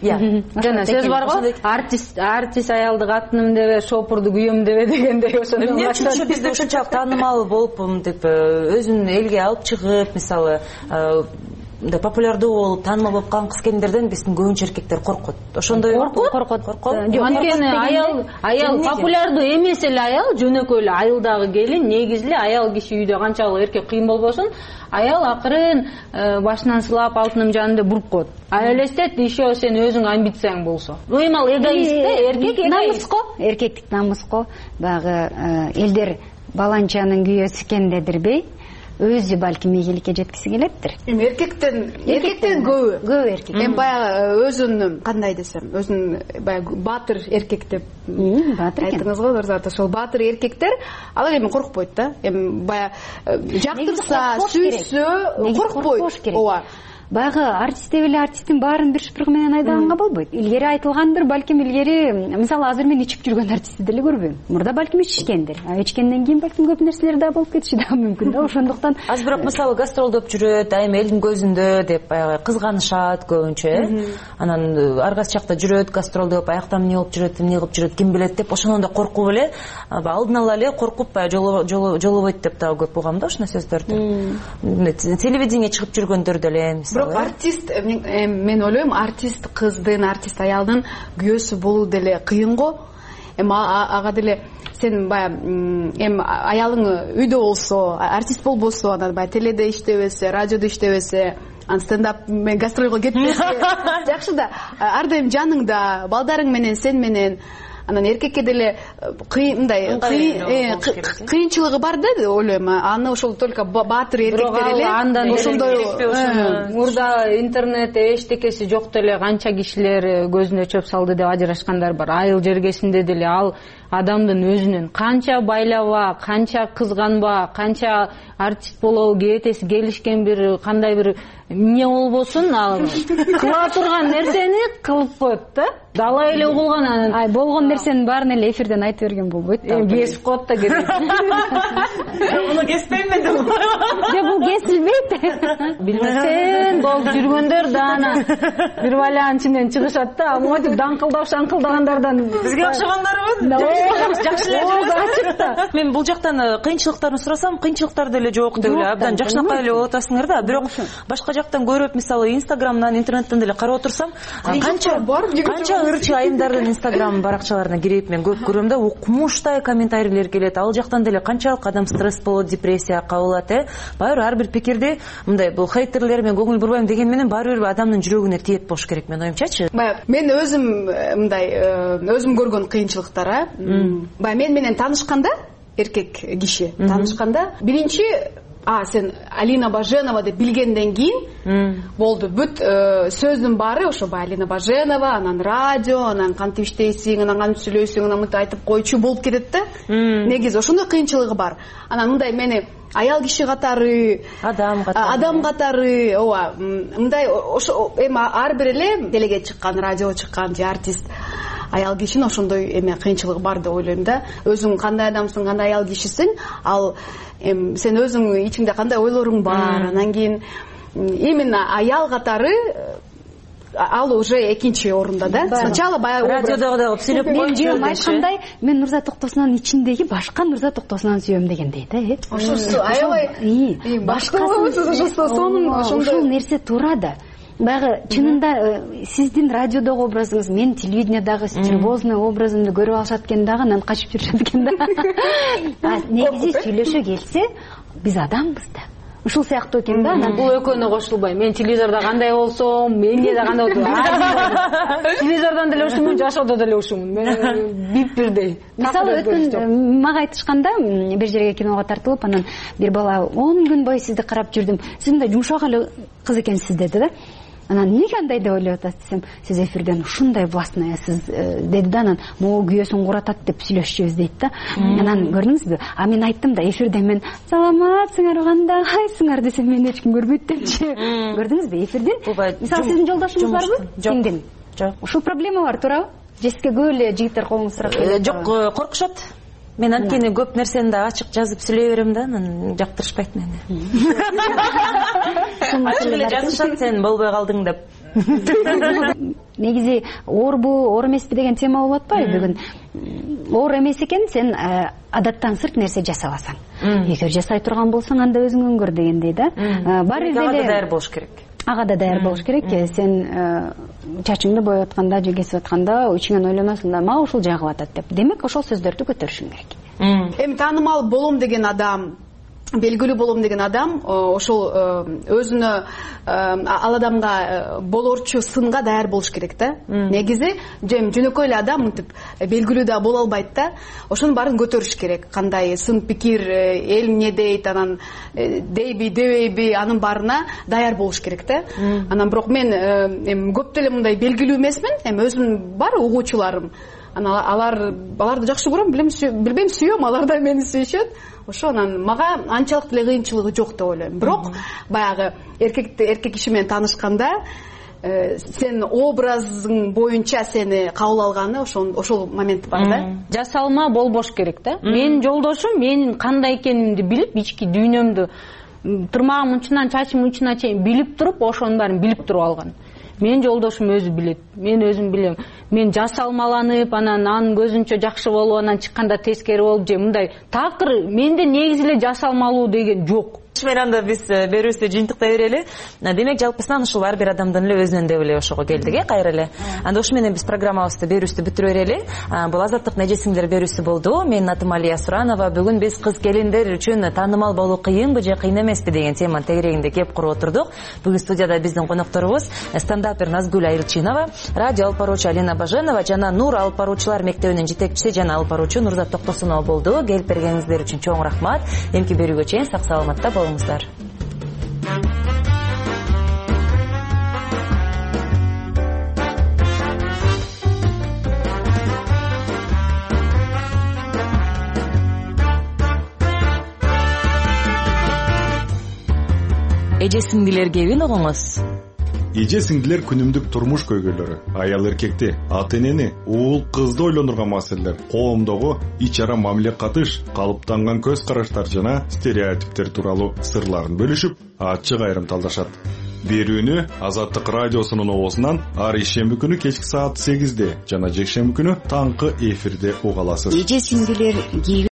Жана сөз бар го, артист артист аялды катыным дебе, шопурду күйөөм дебе дегендей ошондой. Эмне үчүн бизде ошончалык таанымал болуп, мынтип өзүн элге алып чыгып, мисалы мындай популярдуу болуп, таанымал болуп калган кыз келиндерден биздин көбүнчө эркектер коркот. Ошондой коркот, коркот. Анткени аял аял популярдуу эмес эле аял, жөнөкөй эле айылдагы келин, негизи эле аял киши үйдө канчалык эркек кыйын болбосун, аял акырын башынан сылап алтыным жанында буруп коет. А элестет еще сен өзүң амбицияң болсо. Ыймал эгоист да, эркек эгоист го. Эркектик намыс го. Багы элдер баланчанын күйөөсү экен дедирбей, өзү балким ийгиликке жеткиси келеттир. Эми эркектен эркектен көбү көбү эркек. Эми баягы өзүн кандай десем, өзүн баягы баатыр эркек деп баатыр экен. Айтыңыз го, дурзат, ошол баатыр эркектер алар эми коркпойт да. Эми баягы жактырса, сүйсө коркпойт. Ооба. баягы артист деп эле артисттин баарын бир шпрыг менен айдаганга болбойт. Илгери айтылгандыр, балким илгери, мисалы азыр мен ичип жүргөн артистти деле көрбөйм. Мурда балким ичишкендир. А ичкенден кийин балким көп нерселер да болуп кетиши да мүмкүн да. Ошондуктан азыр бирок мисалы гастролдоп жүрөт, айым элдин көзүндө деп баягы кызганышат көбүнчө, э? Анан ар кайсы жакта жүрөт, гастролдоп, аяктан эмне болуп жүрөт, эмне кылып жүрөт, ким билет деп ошондон да коркуп эле, алдын ала эле коркуп баягы жолобойт деп дагы көп угам да ушундай сөздөрдү. Телевидение чыгып жүргөндөр деле. Бирок артист, мен ойлойм, артист кыздын, артист аялдын күйөөсү болуу деле кыйын го. Эми ага деле сен баягы эми аялың үйдө болсо, артист болбосо, анан баягы теледе иштебесе, радиодо иштебесе, анан стендап мен гастролго кетпесе, жакшы да. Ар дайым жаныңда, балдарың менен, сен менен. Анан эркекке деле кыйындай кыйынчылыгы бар да ойлойм. Аны ошол только баатыр эркектер эле ошондой. Мурда интернетте эчтекеси жок деле канча кишилер көзүнө чөп салды деп ажырашкандар бар. Айыл жергесинде деле ал адамдын өзүнүн канча байлаба, канча кызганба, канча артист болобу кебетеси келишкен бир кандай бир эмне болбосун, ал кыла турган нерсени кылып коет да. Дала эле угулган анан. Ай, болгон нерсенин баарын эле эфирден айтып берген болбойт да. Кесип коет да керек. Муну кеспейм мен деп. Жок, бул кесилбейт. Билбесең, болуп жүргөндөр да анан бир баланын ичинен чыгышат да, монтип даңкылдап шаңкылдагандардан бизге окшогандарбы? Жакшы эле. Мен бул жактан кыйынчылыктарын сурасам, кыйынчылыктар деле жок деп эле абдан жакшынакай эле болуп атасыңар да. Бирок башка жактан көрүп, мисалы Инстаграмдан, интернеттен деле карап отурсам, канча канча ырчы айымдардын Инстаграм баракчаларына кирип мен көп көрөм да, укмуштай комментарийлер келет. Ал жактан деле канчалык адам стресс болот, депрессия кабылат, э? Баары ар бир пикирди мындай бул хейтерлер мен көңүл бурбайм деген менен баары бир адамдын жүрөгүнө тиет болуш керек мен оюмчачы. Бая мен өзүм мындай өзүм көргөн кыйынчылыктар, а. Бая мен менен таанышканда, эркек киши таанышканда, биринчи а сен Алина Баженова деп билгенден кийин болду. Бүт сөздүн баары ошо Алина Баженова, анан радио, анан кантип иштейсиң, анан кантип сүйлөйсүң, анан мынтип айтып койчу болуп кетет да. Негизи ошондой кыйынчылыгы бар. Анан мындай мени аял киши катары, адам катары, адам катары, ооба, мындай ошо эми ар бир эле телеге чыккан, радиого чыккан же артист аял кишинин ошондой эме кыйынчылыгы бар деп ойлойм да. Өзүң кандай адамсың, кандай аял кишисиң, ал эми сен өзүң ичиңде кандай ойлоруң бар, анан кийин именно аял катары ал уже экинчи орунда да. Сначала баягы радиодогу да сүйлөп койчу. Мен айткандай, мен Нурзат Токтосунан ичиндеги башка Нурзат Токтосунан сүйөм дегендей да, э. Ошо аябай башкасы сонун ошол нерсе туура да. Баягы чынында сиздин радиодогу образыңыз, мен телевидениедагы стервозный образымды көрүп алышат экен дагы, анан качып жүрүшөт экен да. Негизи сүйлөшө келсе, биз адамбыз да. Ушул сыяктуу экен да. Бул экөөнө кошулбай. Мен телевизордо кандай болсом, менде да кандай болду. Телевизордон деле ушумун, жашоодо деле ушумун. Мен бип бирдей. Мисалы өткөн мага айтышканда, бир жерге киного тартылып, анан бир бала он күн бою сизди карап жүрдүм. Сиз мындай жумшак эле кыз экенсиз деди да. Анан эмнеге андай деп ойлоп атасыз десем, сиз эфирден ушундай властныйсыз деди да, анан могу күйөөсүн куратат деп сүйлөшчүбүз дейт да. Анан көрдүңүзбү? А мен айттым да эфирде мен саламатсыңар, кандайсыңар десем мени эч ким көрбөйт депчи. Көрдүңүзбү эфирден? Мисалы сиздин жолдошуңуз барбы? Сиңдин. Жок. Ушул проблема бар, туурабы? Жеске көп эле жигиттер колуңду сурап келет. Жок, коркушат. Мен анткени көп нерсени да ачык жазып сүйлөй берем да, анан жактырышпайт мени. Ачык эле жазышат, сен болбой калдың деп. Негизи оорбу, оор эмеспи деген тема болуп атпайбы бүгүн? Оор эмес экен, сен адаттан сырт нерсе жасабасаң. Эгер жасай турган болсоң, анда өзүң өңгөр дегендей да. Бар бир деле даяр болуш керек. Ага да даяр болуш керек. Сен чачыңды боеп атканда же кесип атканда ичиңен ойлоносуң да, мага ушул жагып атат деп. Демек, ошол сөздөрдү көтөрүшүң керек. Эми таанымал болом деген адам, белгилүү болом деген адам ошол өзүнө ал адамга болорчу сынга даяр болуш керек да. Негизи жем жөнөкөй эле адам мынтип белгилүү да боло албайт да. Ошонун баарын көтөрүш керек. Кандай сын пикир, эл эмне дейт, анан дейби, дебейби, анын баарына даяр болуш керек да. Анан бирок мен эми көп деле мындай белгилүү эмесмин. Эми өзүмдүн бар угуучуларым. анан алар аларды жакшы көрөм, билбейм, сүйөм, алар да мени сүйүшөт. Ошо анан мага анчалык деле кыйынчылыгы жок деп ойлойм. Бирок баягы эркекти эркек киши менен таанышканда сен образың боюнча сени кабыл алганы ошол ошол момент бар да. Жасалма болбош керек да. Менин жолдошум менин кандай экенимди билип, ички дүйнөмдү, тырмагым учунан чачым учуна чейин билип туруп, ошонун баарын билип туруп алган. Менин жолдошум өзү билет, мен өзүм билем. Мен жасалмаланып, анан анын көзүнчө жакшы болуп, анан чыкканда тескери болуп же мындай такыр менде негизи эле жасалмалуу деген жок. Менен анда биз берүүбүздү жыйынтыктай берели. Демек жалпысынан ушул ар бир адамдын эле өзүнөн деп эле ошого келдик, э, кайра эле. Анда ушу менен биз программабызды берүүбүздү бүтүрө берели. Бул азаттык нежесиңдер берүүсү болду. Менин атым Алия Суранова. Бүгүн биз кыз келиндер үчүн таанымал болуу кыйынбы же кыйын эмеспи деген теманын тегерегинде кеп куруп отурдук. Бүгүн студияда биздин конокторубуз стендапер Назгүл Айрчинова, радио алып баруучу Алина Баженова жана Нур алып баруучулар мектебинин жетекчиси жана алып баруучу Нурзат Токтосунова болду. Келип бергениңиздер үчүн чоң рахмат. Эмки берүүгө чейин сак саламатта болуңуздар. Эже сиңдилер кебин угуңуз. Эже сиңдилер күнүмдүк турмуш көйгөйлөрү, аял эркекти, ата энени, уул кызды ойлондурган маселелер, коомдогу ич ара мамиле катыш, калыптанган көз караштар жана стереотиптер тууралуу сырларын бөлүшүп, ачык айрым талдашат. Берүүнү Азаттык радиосунун оозунан ар ишемби күнү кечки саат сегизде жана жекшемби күнү таңкы эфирде уга аласыз. Эже сиңдилер